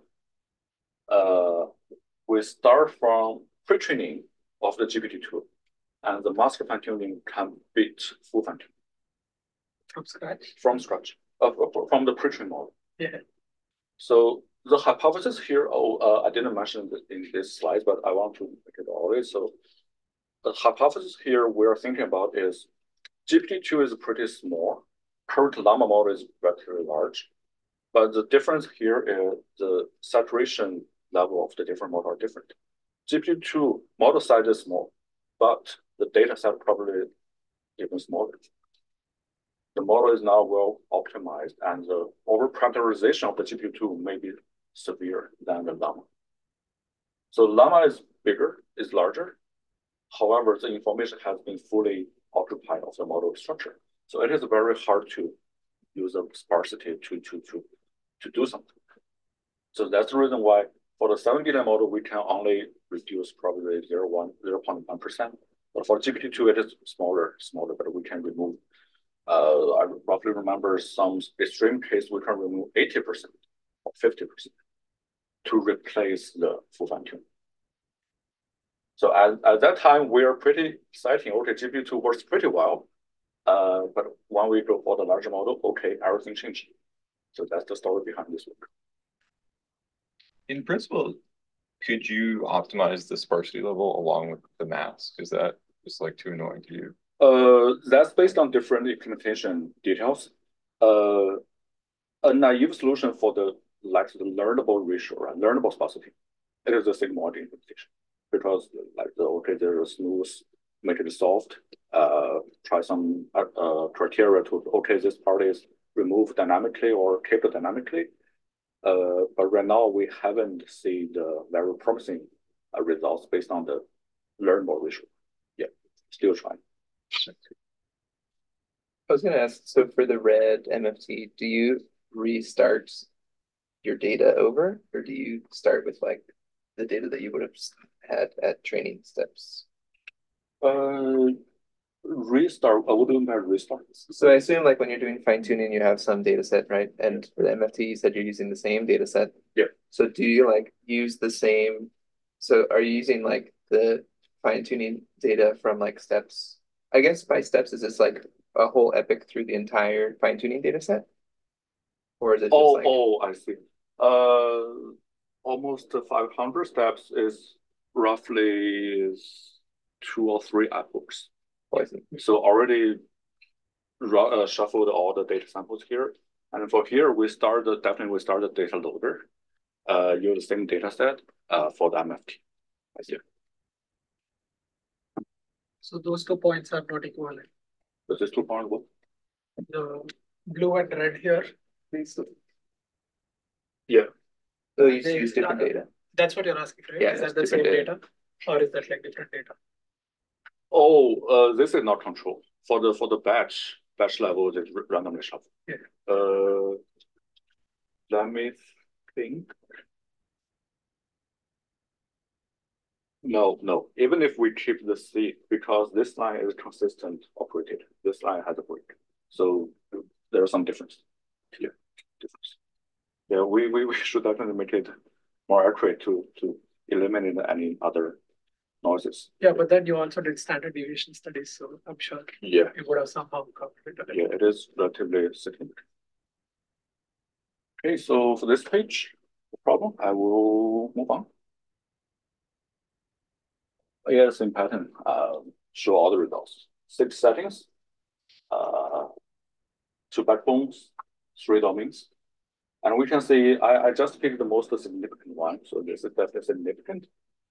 We start from pre-training of the GPT-2, and the master fine tuning can beat full fine tuning. From scratch? From scratch. From the pre-trained model. Yeah. So the hypothesis here, I didn't mention it in this slide, but I want to make it always. So the hypothesis here we're thinking about is GPT-2 is pretty small. Current Llama model is relatively large. But the difference here is the saturation level of the different models are different. GPT-2 model size is small, but the data set probably even smaller. The model is now well optimized, and the over-parameterization of the GPU2 may be severe than the Llama. So Llama is bigger, is larger. However, the information has been fully occupied of the model structure. So it is very hard to use a sparsity to do something. So that's the reason why for the 7 billion model, we can only reduce probably 0.1%. But for GPT-2, it is smaller, but we can remove. I roughly remember some extreme case, we can remove 80% or 50% to replace the full fine tune. So at that time, we are pretty exciting. Okay, GPT-2 works pretty well. But when we go for the larger model, okay, everything changed. So that's the story behind this work. In principle, could you optimize the sparsity level along with the mask? Is that just like too annoying to you? That's based on different implementation details. A naive solution for the learnable ratio, right? Learnable sparsity. It is a sigmoid implementation because there's a smooth, make it soft. Try some criteria to this part is removed dynamically or kept dynamically. But right now we haven't seen the very promising results based on the learnable ratio. Yeah, still trying. I was going to ask, so for the red MFT, do you restart your data over, or do you start with like the data that you would have had at training steps? Restart. What do you mean by restart? So I assume like when you're doing fine tuning, you have some data set, right? And for the MFT, you said you're using the same data set. Yeah. So do you like use the same? So are you using like the fine tuning data from like steps? I guess by steps, is this like a whole epic through the entire fine tuning data set? Or is it just like... I see. Almost 500 steps is roughly 2 or 3 epochs. So already shuffled all the data samples here. And for here, we start the data loader, use the same data set for the MFT. I see. So those 2 points are not equivalent. This is 2 points what? The blue and red here, these two. Yeah. So you use different data. That's what you're asking, right? Yeah, is that the same data? Or is that like different data? This is not control. For the batch level, it's randomly shuffled. Yeah. Let me think. No. Even if we keep the C, because this line is consistent operated, this line has a break. So there's some difference. Clear difference. Yeah, we should definitely make it more accurate to eliminate any other noises. Yeah, but then you also did standard deviation studies, so I'm sure you would have somehow calculated it. Yeah, it is relatively significant. Okay, so for this page, no problem. I will move on. Yeah, same pattern. Show all the results. 6 settings, 2 backbones, 3 domains. And we can see, I just picked the most significant one. So this is definitely significant.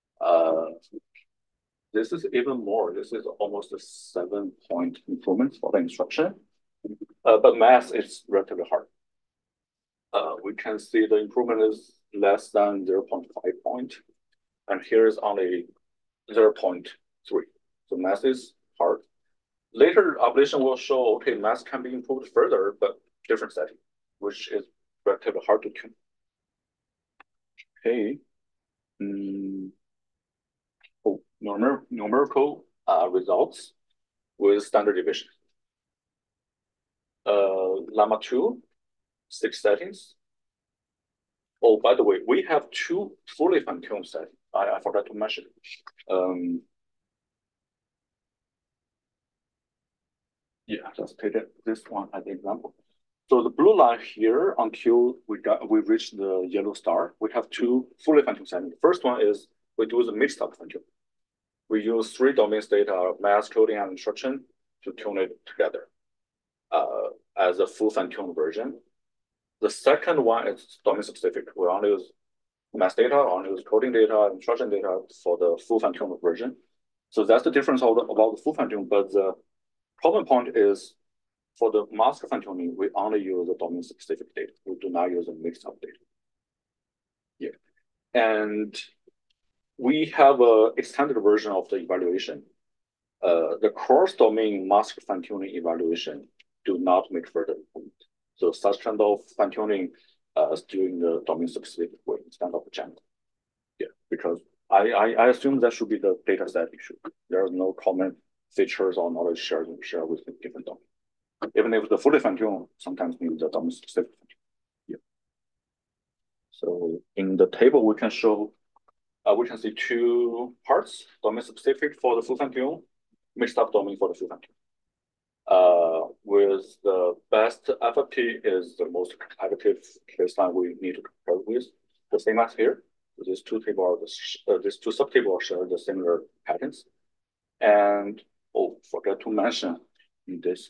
This is even more. This is almost a 7-point improvement for the instruction. But math is relatively hard. We can see the improvement is less than 0.5 point. And here is only 0.3. So math is hard. Later, ablation will show, okay, math can be improved further, but different setting, which is relatively hard to tune. Okay. Numerical results with standard deviation. Llama 2, 6 settings. Oh, by the way, we have 2 fully fine-tuned settings. I forgot to mention. Yeah, let's take this one as an example. So the blue line here, until we reach the yellow star, we have 2 fully fine-tuned settings. The first one is we do the mixed-up fine-tune. We use 3 domains data, math, coding, and instruction to tune it together as a full fine-tuned version. The second one is domain-specific. We only use math data, only use coding data, instruction data for the full fine-tuned version. So that's the difference about the full fine tuning. But the problem point is for the mask fine tuning, we only use the domain specific data. We do not use a mixed up data. Yeah. And we have a extended version of the evaluation. The cross domain mask fine tuning evaluation do not make further improvement. So such kind of fine tuning is doing the domain specific way instead of the channel. Yeah, because I assume that should be the data set issue. There are no common features or knowledge shared with different domain. Even if the fully fine tune sometimes needs the domain specific. Yeah. So in the table we can show we can see two parts: domain specific for the full fine tune, mixed up domain for the full fine tune. With the best FFT is the most competitive baseline we need to compare with. The same as here. These two tables, these two subtables share the similar patterns. And forget to mention in this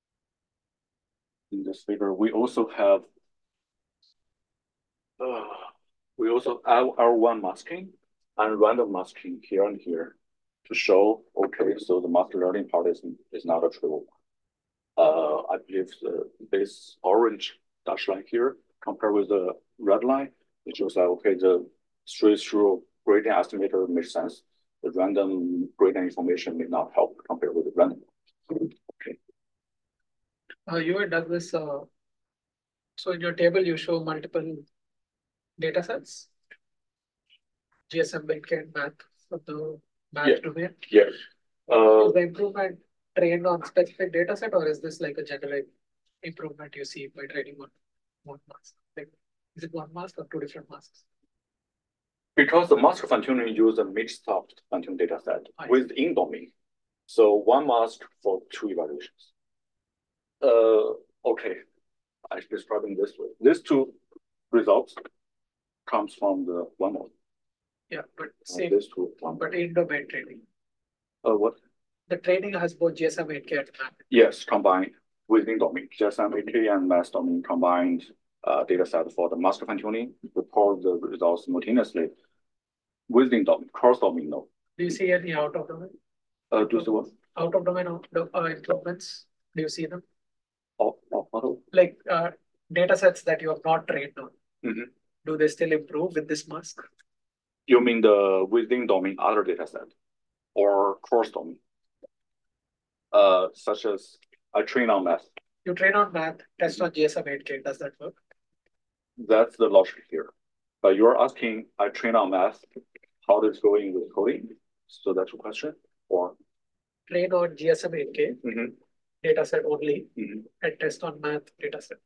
figure, we also have R1 masking and random masking here and here to show, okay, so the master learning part is not a true one. I believe this orange dashed line here compared with the red line, it shows that, okay, the straight-through gradient estimator makes sense. The random gradient information may not help compared with the random. Okay. You had done this, so in your table, you show multiple data sets, GSM, Bitcoin, math for the math domain. Yeah. Is the improvement trained on specific data set, or is this like a general improvement you see by training one mask? Like, is it one mask or two different masks? Because the mask fine tuning use a mixed up fine tune data set within domain. So one mask for two evaluations. Okay, I describe it this way. These two results comes from the one model. Yeah, but same. These two, but in domain training. What? The training has both GSM 8K and MAP. Yes, combined within domain. GSM 8K and mass domain combined data set for the mask fine tuning, report the results simultaneously within domain, cross domain node. Do you see any out of domain? Do you see what? Out of domain improvements? Do you see them? Model? Like data sets that you have not trained on. Mm-hmm. Do they still improve with this mask? You mean the within domain other data set or cross domain? Such as I train on math. You train on math, test on GSM 8K. Does that work? That's the logic here. But you're asking, I train on math, how does it going with coding? So that's your question? Or train on GSM 8K data set only and test on math data set.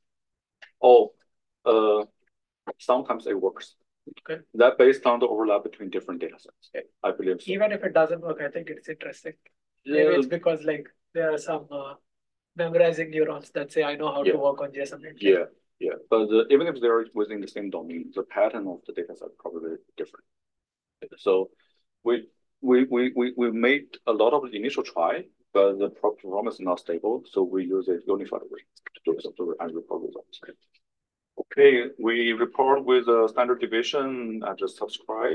Sometimes it works. Okay. That based on the overlap between different data sets. Okay. I believe so. Even if it doesn't work, I think it's interesting. Maybe it's because like there are some memorizing neurons that say I know how to work on GSM 8K. Yeah. But even if they're within the same domain, the pattern of the data set probably different. So we made a lot of initial try, but the performance is not stable. So we use a unified version to do some and report results. Okay, we report with a standard deviation and just subscribe.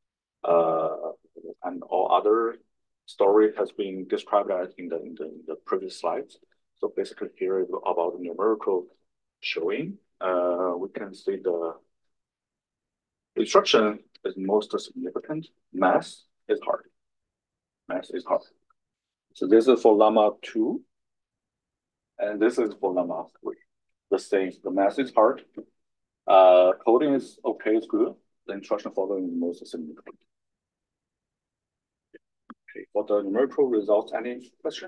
And all other story has been described as in the previous slides. So basically here is about the numerical showing. We can see the instruction is most significant. Math is hard. So this is for Llama 2. And this is for Llama 3. The same, the math is hard. Coding is okay, it's good. The instruction following is most significant. Okay, for the numerical results, any question?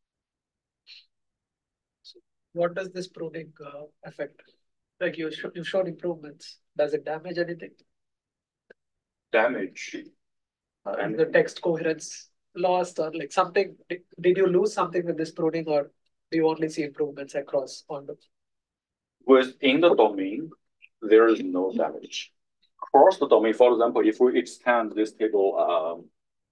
What does this pruning affect? Like you showed improvements. Does it damage anything? Damage. And the text coherence lost or like something? Did you lose something with this pruning, or do you only see improvements across condoms? Within the domain, there is no damage. Across the domain, for example, if we extend this table,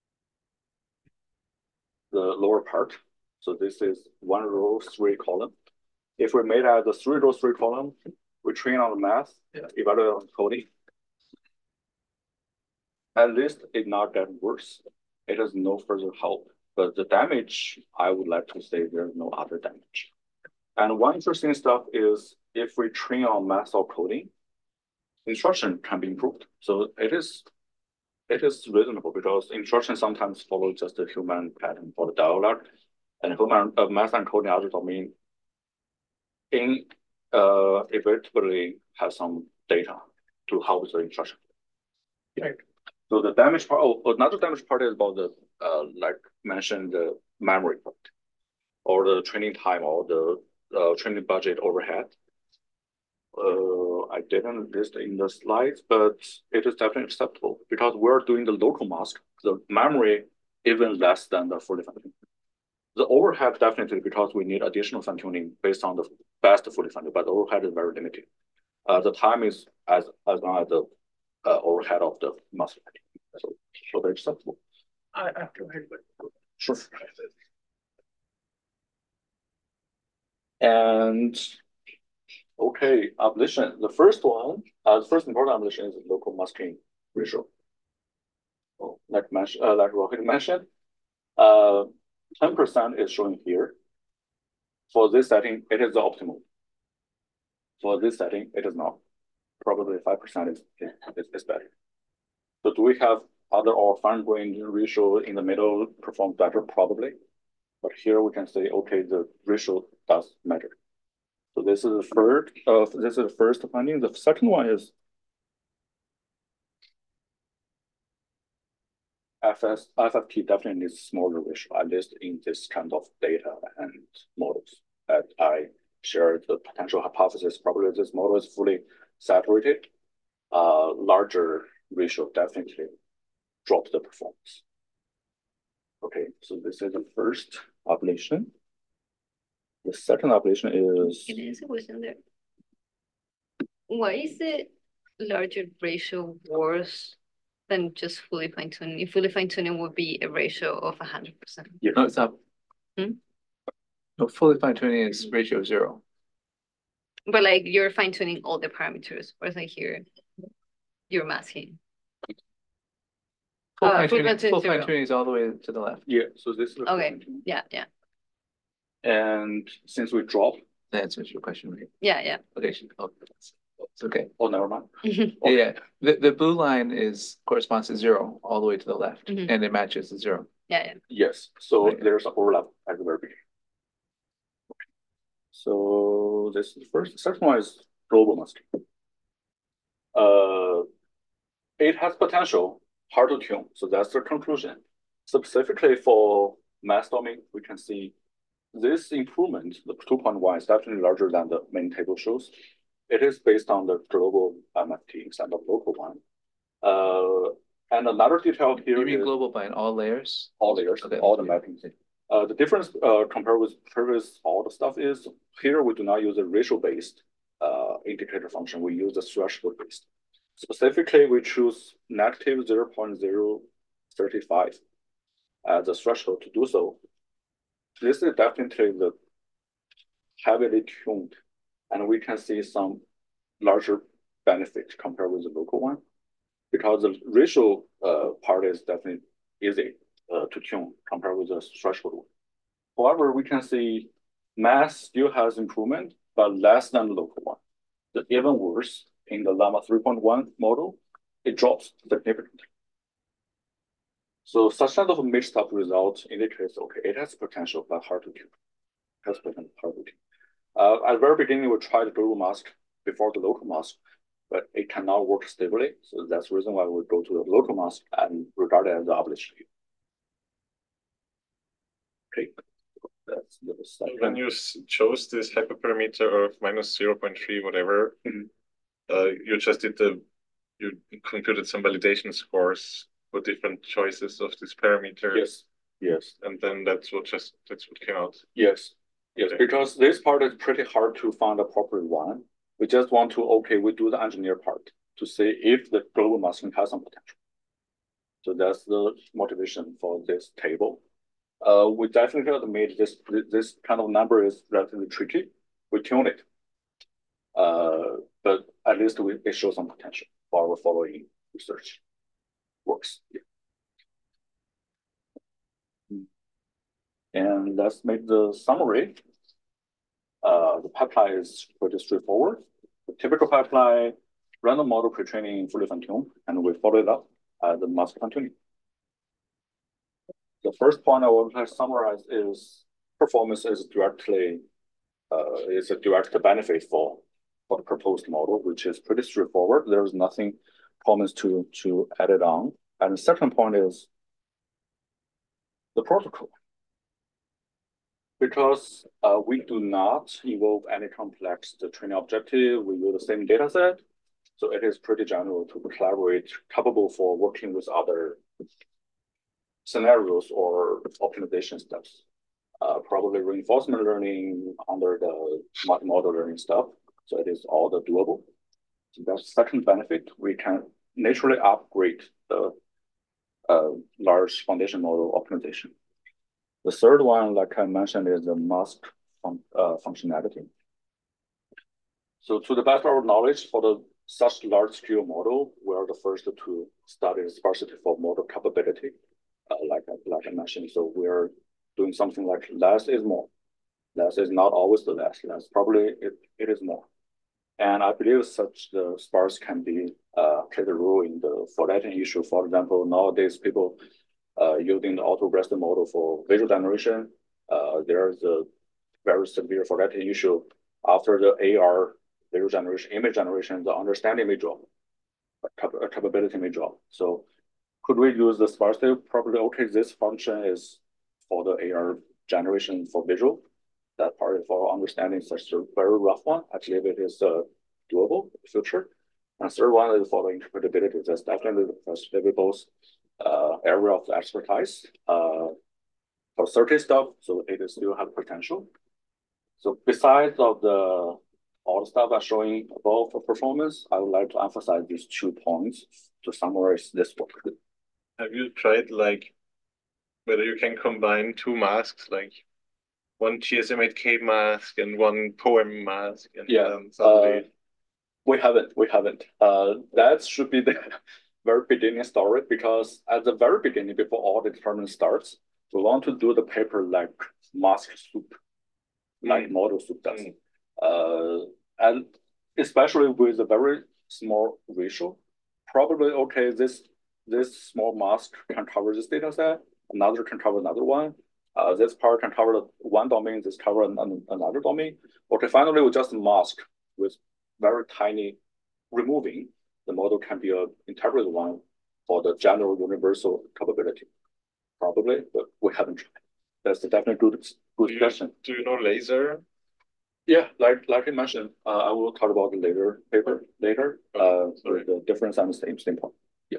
the lower part, so this is 1 row, 3 column. If we made as a 3 row, 3 column, we train on the math, evaluate on coding. At least it not get worse. it is no further help. But the damage, I would like to say there's no other damage. And one interesting stuff is if we train on math or coding, instruction can be improved. So it is reasonable because instruction sometimes follow just the human pattern for the dialogue, and human math and coding other domain inevitably has some data to help the instruction. Right. So the damage part. Oh, another damage part is about the like mentioned the memory part, or the training time, or the training budget overhead. I didn't list in the slides, but it is definitely acceptable because we're doing the local mask. The memory even less than the fully funded. The overhead definitely because we need additional fine tuning based on the best fully funded, but the overhead is very limited. The time is as long as the overhead of the mask. So they're acceptable. I have to add, but Sure. And okay, abolition. The first one, the first important abolition is local masking ratio. Like Rohit mentioned, 10% is showing here. For this setting, it is the optimal. For this setting, it is not. Probably 5% is better. So do we have other or fine-grained ratio in the middle perform better? Probably. But here we can say, okay, the ratio does matter. So this is the third. This is the first finding. The second one is FFT definitely needs smaller ratio, at least in this kind of data and models. That I shared the potential hypothesis. Probably this model is fully saturated. Larger ratio definitely drops the performance. Okay, so this is the first ablation. The second ablation is. Can I ask a question there? Why is the larger ratio worse than just fully fine-tuning? If fully fine-tuning would be a ratio of 100%. Yeah. No, it's not. Hmm? No, fully fine-tuning is ratio 0. But like you're fine-tuning all the parameters, whereas like here, you're masking. Full Full fine-tuning zero. is all the way to the left. Yeah, so this is the Okay, yeah. And since we drop. That answers your question, right? Yeah. Okay, it's okay. Oh, never mind. Okay. Yeah, the blue line corresponds to 0 all the way to the left, and it matches the 0. Yeah. Yes, so right. There's an overlap at the very beginning. Okay. So this is the first. The second one is global masking. It has potential, hard to tune. So that's the conclusion. Specifically for mass domain, we can see this improvement, the 2.1, is definitely larger than the main table shows. It is based on the global MFT instead of local one. And another detail here You mean is global by all layers? all layers, okay. all the mappings. The difference compared with previous all the stuff is here we do not use a ratio-based indicator function. We use a threshold-based. Specifically, we choose negative 0.035 as a threshold to do so. This is definitely the heavily tuned, and we can see some larger benefit compared with the local one, because the ratio part is definitely easy to tune compared with the threshold one. However, we can see mass still has improvement, but less than the local one. The even worse in the Llama 3.1 model, it drops significantly. So such kind of mixed up result indicates, okay, it has potential, but hard to tune. At the very beginning, we tried the global mask before the local mask, but it cannot work stably. So that's the reason why we go to the local mask and regard it as the ablation. Okay, that's the second. When you chose this hyperparameter of minus 0.3, whatever, you just did you computed some validation scores for different choices of this parameter. Yes. And then that's what came out. Yes, okay. Because this part is pretty hard to find a proper one. We just want to, we do the engineer part to see if the global masking has some potential. So that's the motivation for this table. We definitely admit this kind of number is relatively tricky. We tune it, but at least it shows some potential for our following research works. Yeah. And let's make the summary. The pipeline is pretty straightforward. The typical pipeline, random model pre-training, fully fine-tuned, and we follow it up the mask fine-tuning. The first point I want to summarize is performance is a direct benefit for the proposed model, which is pretty straightforward. There's nothing promised to add it on. And the second point is the protocol. Because we do not involve any complex training objective, we use the same data set. So it is pretty general to collaborate, capable for working with other scenarios or optimization steps. Probably reinforcement learning under the multimodal learning stuff. So it is all the doable. So that's the second benefit. We can naturally upgrade the large foundation model optimization. The third one, like I mentioned, is the mask functionality. So to the best of our knowledge, for such large scale model, we are the first to study sparsity for model capability, like I mentioned. So we're doing something like less is more. Less is not always the less. Less probably it is more. And I believe such the sparse can be play the role in the formatting issue. For example, nowadays people using the auto-breasted model for visual generation, there's a very severe formatting issue. After the AR visual generation, image generation, the understanding may drop, capability may drop. So could we use the sparsity? Probably, okay, this function is for the AR generation for visual. That part for understanding such a very rough one. I believe it is doable in the future. And third one is for the interpretability. That's definitely the first both area of the expertise for certain stuff. So it still have potential. So besides of all the stuff I'm showing above for performance, I would like to emphasize these 2 points to summarize this work. Have you tried like whether you can combine 2 masks, like one GSM-8K mask and one POEM mask? And we haven't. That should be the very beginning story, because at the very beginning, before all the determinant starts, we want to do the paper like mask soup, like model soup does. And especially with a very small ratio, probably, okay, this small mask can cover this data set, another can cover another one. This part can cover one domain, this cover another domain. Okay, finally, we just mask with very tiny removing. The model can be an integrated one for the general universal capability. Probably, but we haven't tried. That's definitely good question. Do you know laser? Yeah, like I mentioned, I will talk about the later paper later. The difference on the same point. Yeah.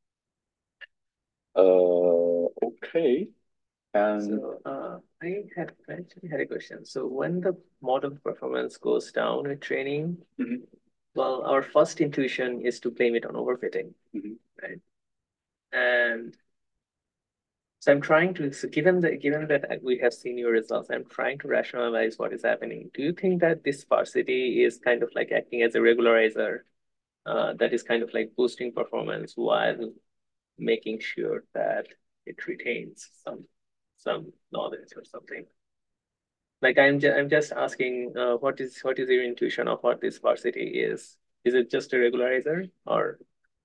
Okay. And so, I actually had a question. So when the model performance goes down with training, well, our first intuition is to blame it on overfitting, right? And so I'm trying to, so given that we have seen your results, I'm trying to rationalize what is happening. Do you think that this sparsity is kind of like acting as a regularizer that is kind of like boosting performance while making sure that it retains some knowledge or something? Like I'm just asking, what is your intuition of what this sparsity is? Is it just a regularizer or?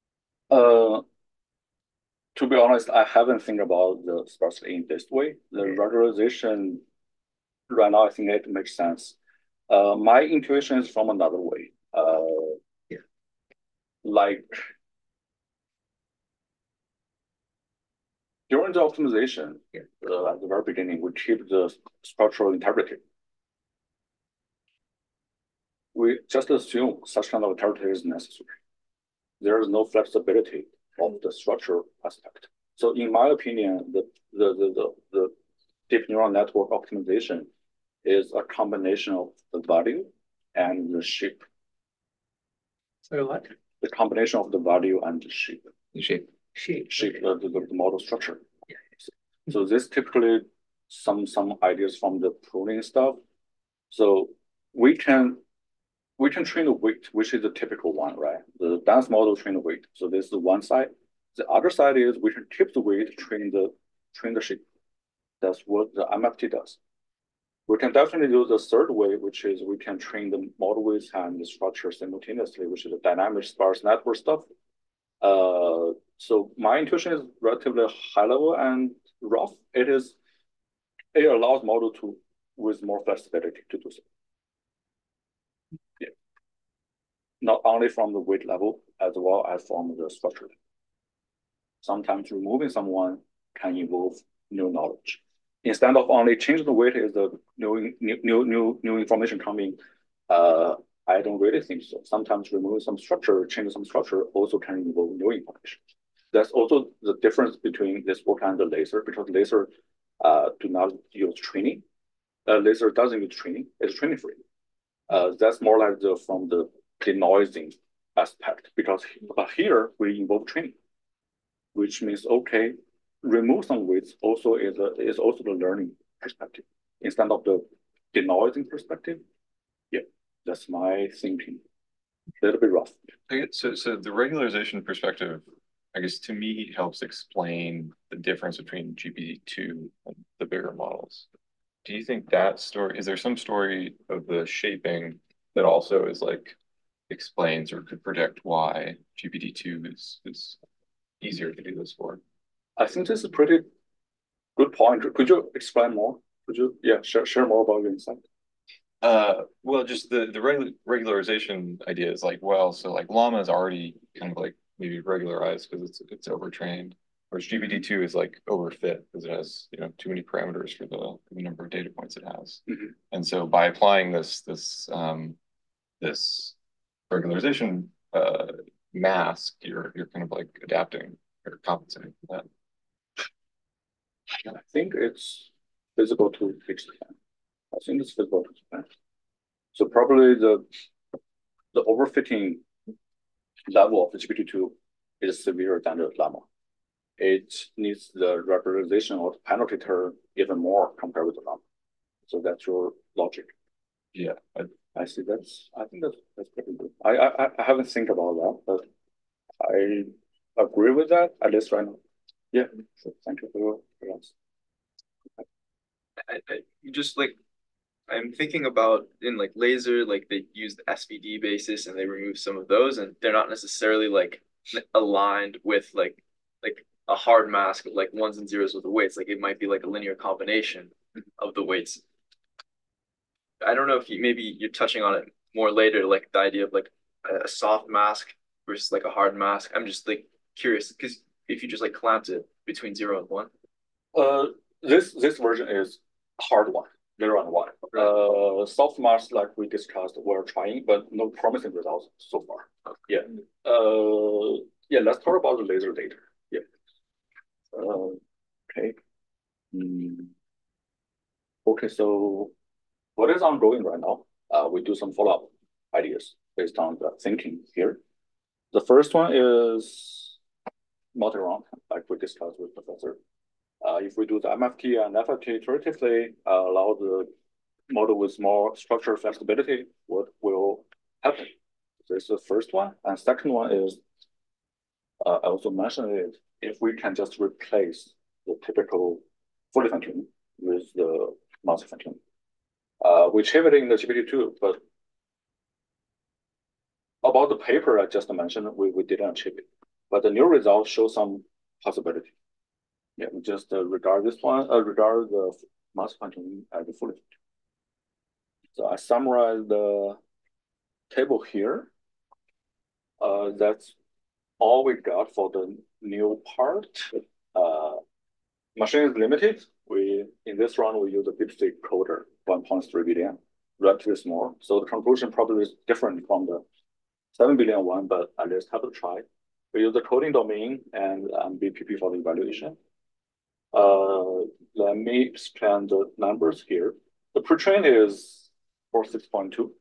To be honest, I haven't think about the sparsity in this way. The regularization right now, I think it makes sense. My intuition is from another way. Like during the optimization, at the very beginning, we keep the structural integrity. We just assume such kind of integrity is necessary. There is no flexibility of the structural aspect. So in my opinion, the deep neural network optimization is a combination of the value and the shape. Sorry, what? The combination of the value and the shape. The model structure. Yeah. So this typically some ideas from the pruning stuff. So we can train the weight, which is the typical one, right? The dense model train the weight. So this is one side. The other side is we can keep the weight, train the shape. That's what the MFT does. We can definitely use the third way, which is we can train the model width and the structure simultaneously, which is the dynamic sparse network stuff. So my intuition is relatively high level and rough. It allows model to with more flexibility to do so. Yeah. Not only from the weight level as well as from the structure level. Sometimes removing someone can involve new knowledge. Instead of only changing the weight is the new information coming. I don't really think so. Sometimes removing some structure, changing some structure also can involve new information. That's also the difference between this work and the laser, because laser do not use training. Laser doesn't use training, it's training free. That's more like from the denoising aspect, because here we involve training, which means, okay, remove some weights also is also the learning perspective instead of the denoising perspective. Yeah, that's my thinking. A little bit rough. So the regularization perspective, I guess to me helps explain the difference between GPT-2 and the bigger models. Do you think that story, is there some story of the shaping that also is like explains or could predict why GPT-2 is easier to do this for? I think this is a pretty good point. Could you explain more? Could you, share more about your insight? Well, just the regularization idea is like, well, so like Llama is already kind of like maybe regularized because it's overtrained, whereas GPT-2 is like overfit because it has, you know, too many parameters for the number of data points it has. And so by applying this regularization mask, you're kind of like adapting or compensating for that. I think it's feasible to expand. I think it's feasible to expand. So probably the overfitting level of the GPT-2 is severe than the Llama. It needs the regularization of the penalty term even more compared with the Llama. So that's your logic. Yeah, I see. I think that's pretty good. I haven't think about that, but I agree with that at least right now. Yeah. So thank you for your answer. I just like I'm thinking about in like laser, like they use the SVD basis and they remove some of those, and they're not necessarily like aligned with like a hard mask of like ones and zeros with the weights. Like it might be like a linear combination of the weights. I don't know if maybe you're touching on it more later, like the idea of like a soft mask versus like a hard mask. I'm just like curious because if you just like clamped it between 0 and 1. This version is hard one, 0 and 1. Right. Soft mask, like we discussed, we're trying, but no promising results so far. Okay. Yeah. Let's talk about the laser data. Yeah. Okay. Okay, so what is ongoing right now? We do some follow-up ideas based on the thinking here. The first one is multi-round, like we discussed with Professor. If we do the MFT and FFT iteratively, allow the model with more structural flexibility, what will happen? This is the first one. And second one is, I also mentioned it, if we can just replace the typical fully fine-tuning with the multi-fine-tuning. We achieved it in the GPT-2, but about the paper I just mentioned, we didn't achieve it. But the new results show some possibility. Yeah, we just regard this one, regard the multi-fine-tuning as a fully fine-tuning. So I summarize the table here. That's all we got for the new part. Machine is limited. In this round we use a DeepSeek coder, 1.3 billion, relatively small. So the conclusion probably is different from the 7 billion one, but at least have to try. We use the coding domain and BPP for the evaluation. Let me explain the numbers here. The pre-train is 46.2.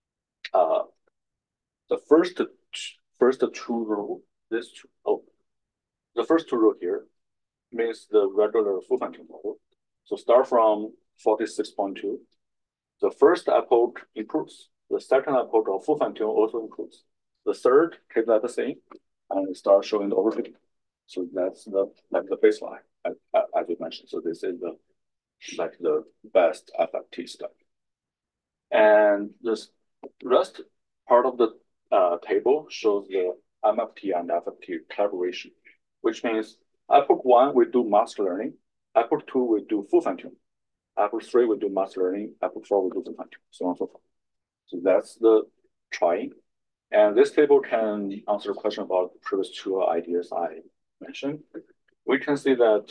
The first two row, the first two row here means the regular full fine-tuning model. So start from 46.2. The first epoch improves. The second epoch of full fine-tune also improves. The third keeps that the same and start showing the overfitting. So that's the baseline, as we mentioned. So this is the like the best FFT stuff. And this rest part of the table shows the MFT and FFT collaboration, which means output 1, we do mask learning. Output 2, we do full fine tuning. Output 3, we do mask learning. Output 4, we do full fine tuning, so on and so forth. So that's the trying. And this table can answer the question about the previous two ideas I mentioned. We can see that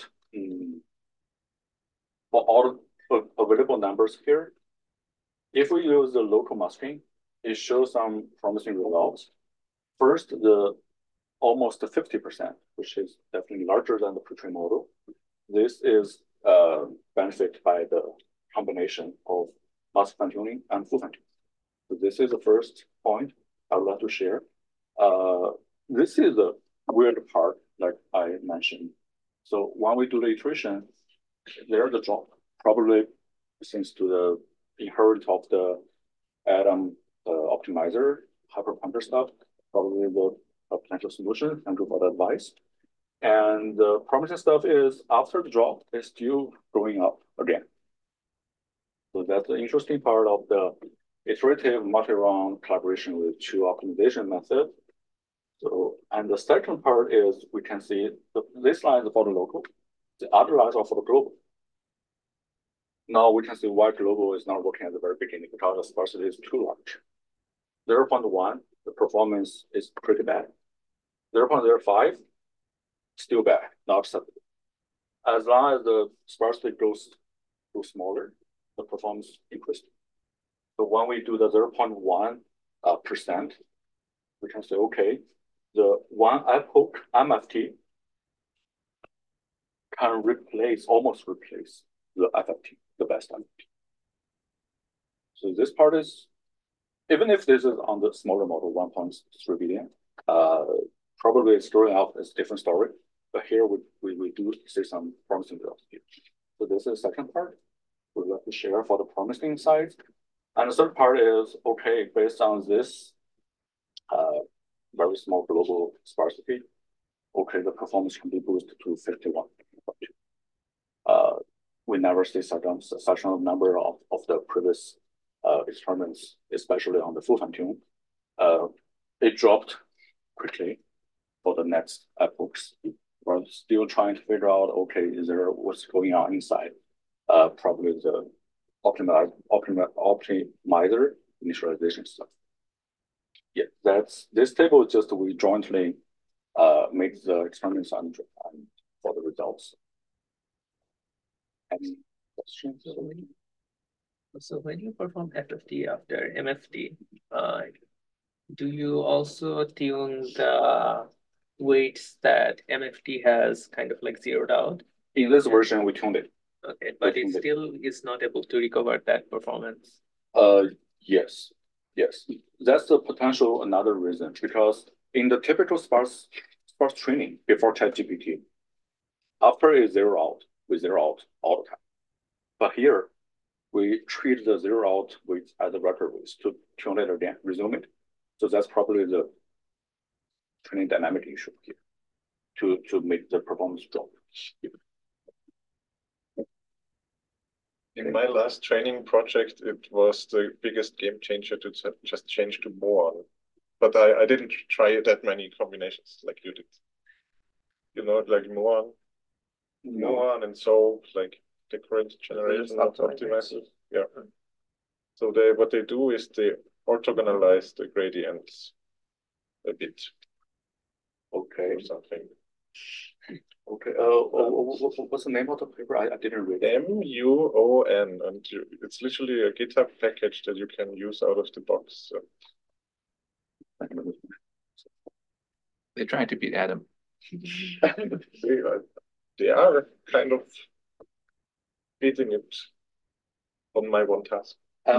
for all available numbers here, if we use the local masking, it shows some promising results. First, the almost 50%, which is definitely larger than the pre-trained model. This is benefited by the combination of mask fine tuning and full fine tuning. So this is the first point I would like to share. This is a weird part, like I mentioned. So when we do the iteration, there's a drop, probably since to the inherit of the Adam optimizer, hyperparameter stuff, probably the potential solution. Thank you for the advice. And the promising stuff is after the drop, it's still growing up again. So that's the interesting part of the iterative multi-run collaboration with two optimization methods. So, and the second part is we can see this line is for the local, the other lines are for the global. Now we can see why global is not working at the very beginning because the sparsity is too large. 0.1, the performance is pretty bad. 0.05, still bad, not acceptable. As long as the sparsity goes smaller, the performance increases. So when we do the 0.1%, we can say, okay, the one epoch MFT can almost replace the FFT, the best FFT. So this part is, even if this is on the smaller model, 1.3 billion, probably it's growing out as a different story. But here we do see some promising results here. So this is the second part we'd like to share for the promising side. And the third part is, okay, based on this very small global sparsity, okay, the performance can be boosted to 51. We never see such a number of the previous experiments, especially on the full fine tune. It dropped quickly for the next epochs. We're still trying to figure out, okay, is there what's going on inside? Probably the optimizer initialization stuff. Yeah, this table is just we jointly make the experiments and for the results. Any questions? So when you perform FFT after MFT, do you also tune the weights that MFT has kind of like zeroed out? In this version, we tuned it. Okay, but it still is not able to recover that performance. Yes. That's the potential another reason, because in the typical sparse training before ChatGPT, after it zero out, we zero out all the time. But here, we treat the zero out weight as a record weight to tune it again, resume it. So that's probably the training dynamic issue here to make the performance drop. In my last training project, it was the biggest game changer to just change to Muon. But I didn't try that many combinations like you did. You know, like Muon and so like the current generation of optimizers. Yeah. So what they do is they orthogonalize the gradients a bit. Okay. Or something. Okay. What's the name of the paper? I didn't read it. MUON, and it's literally a GitHub package that you can use out of the box. So. They're trying to beat Adam. They are kind of beating it on my one task.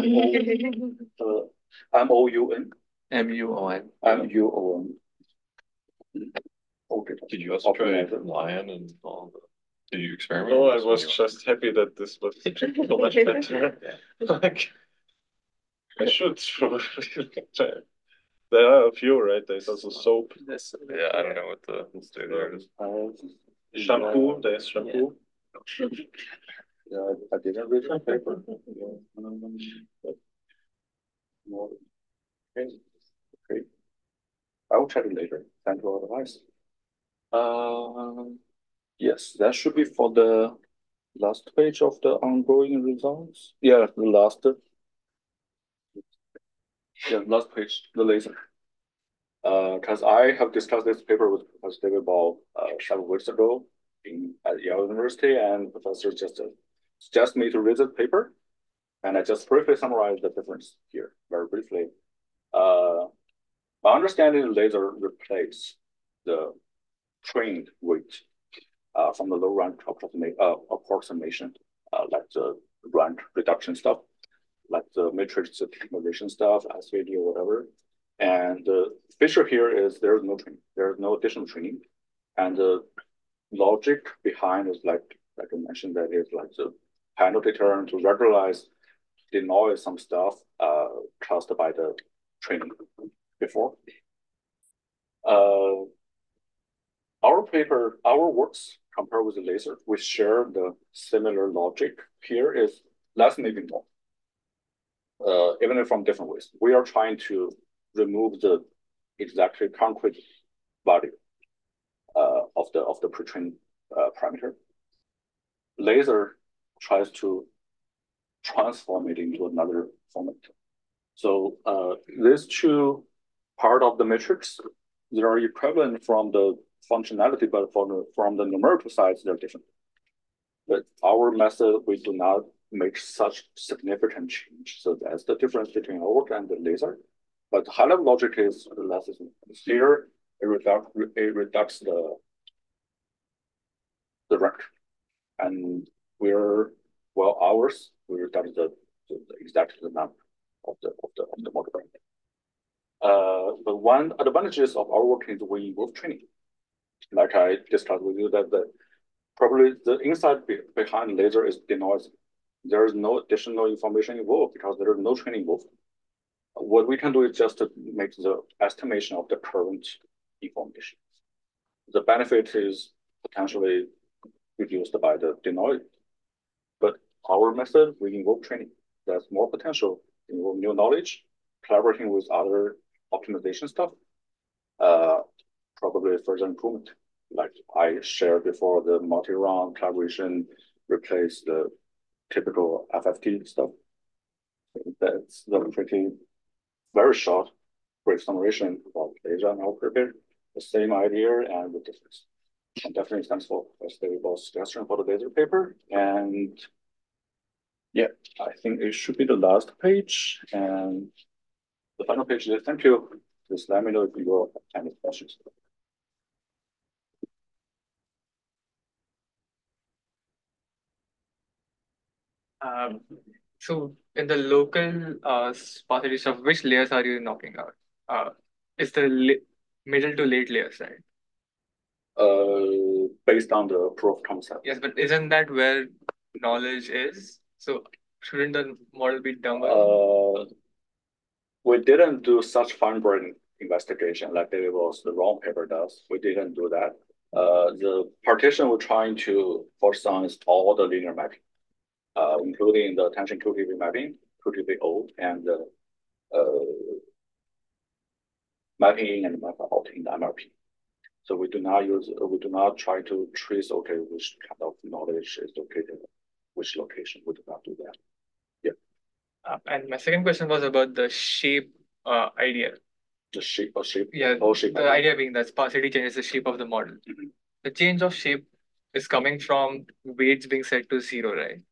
MOUN? MUON. MUON. Okay. Did you also try Lion and all the? Did you experiment? No, I was just happy that this was so much better. Like, I should probably try. There are a few, right? There's also soap. Yeah, I don't know what the state there is. Shampoo, there's shampoo. I didn't read the paper. But, no, okay. Okay. I will check it later. Thank you for the advice. Yes, that should be for the last page of the ongoing results. Yeah, the last. Yeah, last page, the laser. Because I have discussed this paper with Professor David Ball 7 weeks ago at Yale University, and Professor just suggested me to read the paper, and I just briefly summarize the difference here, very briefly. My understanding, the laser replace the trained weight from the low rank approximation, like the rank reduction stuff, like the matrix optimization stuff, SVD or whatever. And the feature here is there's no training, there's no additional training, and the logic behind is like I mentioned, that is like the penalty term to regularize, denoise some stuff caused by the training before. Our paper, our works compared with the laser, we share the similar logic. Here is less maybe more, even if from different ways. We are trying to remove the exactly concrete value of the pre-trained parameter. Laser tries to transform it into another format. So these two part of the matrix, they are equivalent from the functionality, but from the numerical side, they're different. But our method, we do not make such significant change. So that's the difference between our work and the laser. But high-level logic is less. Here, it reduces the rank, and ours we reduce the exactly the number of the model rank. But one advantages of our work is we involve training. Like I discussed with you, that probably the insight behind laser is denoising. There is no additional information involved because there is no training involved. What we can do is just to make the estimation of the current information. The benefit is potentially reduced by the denoise. But our method, we involve training. There's more potential, involve new knowledge, collaborating with other optimization stuff, probably further improvement. Like I shared before, the multi-round collaboration replace the typical FFT stuff. That's the pretty very short brief summation about laser and our paper. The same idea and the difference. And definitely thanks for David's suggestion for the laser paper. And yeah, I think it should be the last page. And the final page is thank you. Just let me know if you have any questions. So in the local sparsity stuff, which layers are you knocking out? Is the middle to late layers, right? Based on the proof of concept. Yes, but isn't that where knowledge is? So shouldn't the model be dumber? We didn't do such fine-grained investigation like David was the wrong paper does. We didn't do that. The partition we're trying to focus on is all the linear mapping, including the attention QTV mapping, QTV-O, and mapping and map out in the MRP. So we do not try to trace, okay, which kind of knowledge is located, which location. We do not do that. Yeah. And my second question was about the shape idea. The shape of shape? Yeah, shape. The idea being that sparsity changes the shape of the model. Mm-hmm. The change of shape is coming from weights being set to 0, right?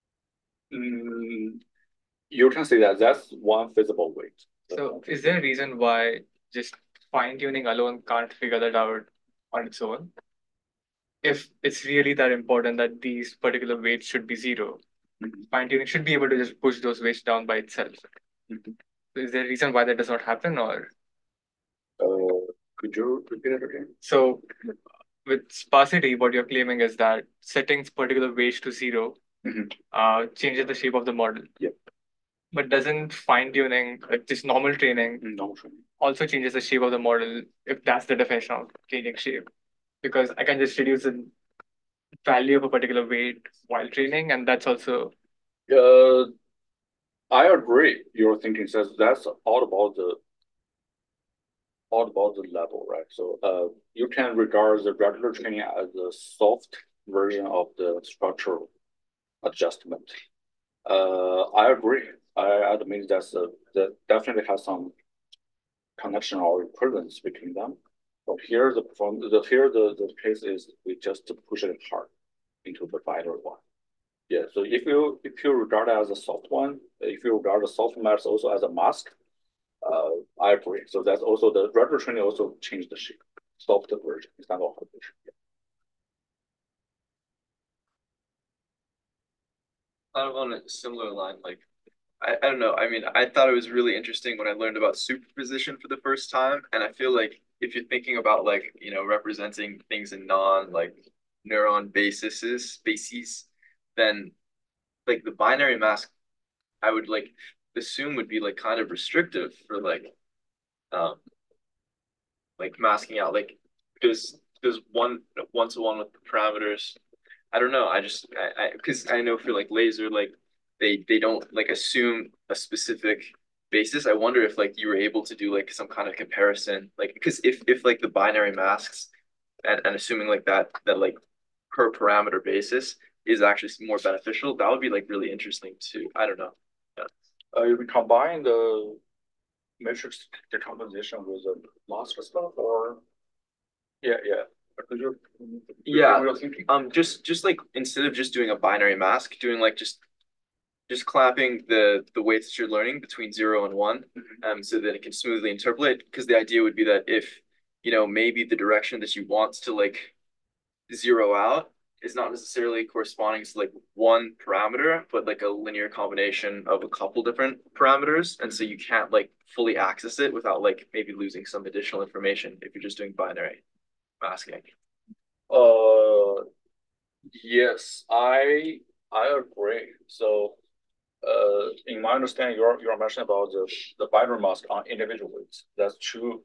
You can say that that's one feasible weight. So is there a reason why just fine-tuning alone can't figure that out on its own? If it's really that important that these particular weights should be 0, fine-tuning should be able to just push those weights down by itself. So is there a reason why that does not happen, or? Could you repeat it again? So with sparsity, what you're claiming is that setting particular weights to 0 changes the shape of the model. Yep. But doesn't fine-tuning, like just normal training, also changes the shape of the model if that's the definition of changing shape? Because I can just reduce the value of a particular weight while training, and that's also I agree. Your thinking says that's all about the level, right? So you can regard the regular training as a soft version of the structural adjustment. I agree. I admit that definitely has some connection or equivalence between them. But here the case is we just push it hard into the binary one. Yeah. So if you regard it as a soft one, if you regard the soft mass also as a mask, I agree. So that's also the regular training also changed the shape, soft version. It's not all hard version. Yeah. Kind of on a similar line, like I don't know. I mean, I thought it was really interesting when I learned about superposition for the first time. And I feel like if you're thinking about like, representing things in non like neuron bases, then like the binary mask I would like assume would be like kind of restrictive for um like masking out like does one to one with the parameters. I don't know. I because I know for like laser like they don't like assume a specific basis. I wonder if like you were able to do like some kind of comparison like because if like the binary masks and assuming like that like per parameter basis is actually more beneficial, that would be like really interesting too. I don't know. Yeah. You can combine the matrix decomposition with the mask stuff, or yeah. Could you Yeah. what you're thinking? Just like instead of just doing a binary mask, doing like just clapping the weights that you're learning between 0 and 1, so that it can smoothly interpolate. Because the idea would be that if maybe the direction that you want to like zero out is not necessarily corresponding to like one parameter, but like a linear combination of a couple different parameters, and so you can't like fully access it without like maybe losing some additional information if you're just doing binary masking. Uh, yes, I agree. So, in my understanding, you're mentioning about the binary mask on individual weights. That's true.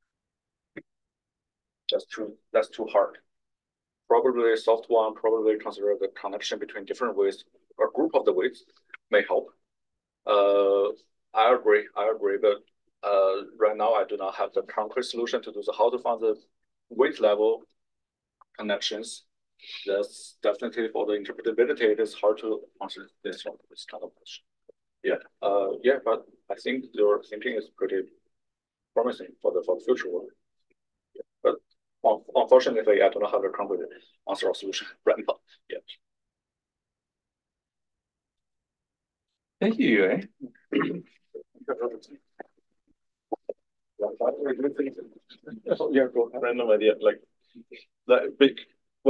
That's too hard. Probably a soft one, probably consider the connection between different weights or group of the weights may help. Uh, I agree. But right now I do not have the concrete solution to do so. How to find the weight level connections? That's definitely for the interpretability. It is hard to answer this kind of question. Yeah. Yeah. But I think your thinking is pretty promising for the future work. Yeah. But unfortunately, I do not have a concrete answer or solution right now. Yeah. Thank you, Yue. Yeah, go ahead. Random idea. Like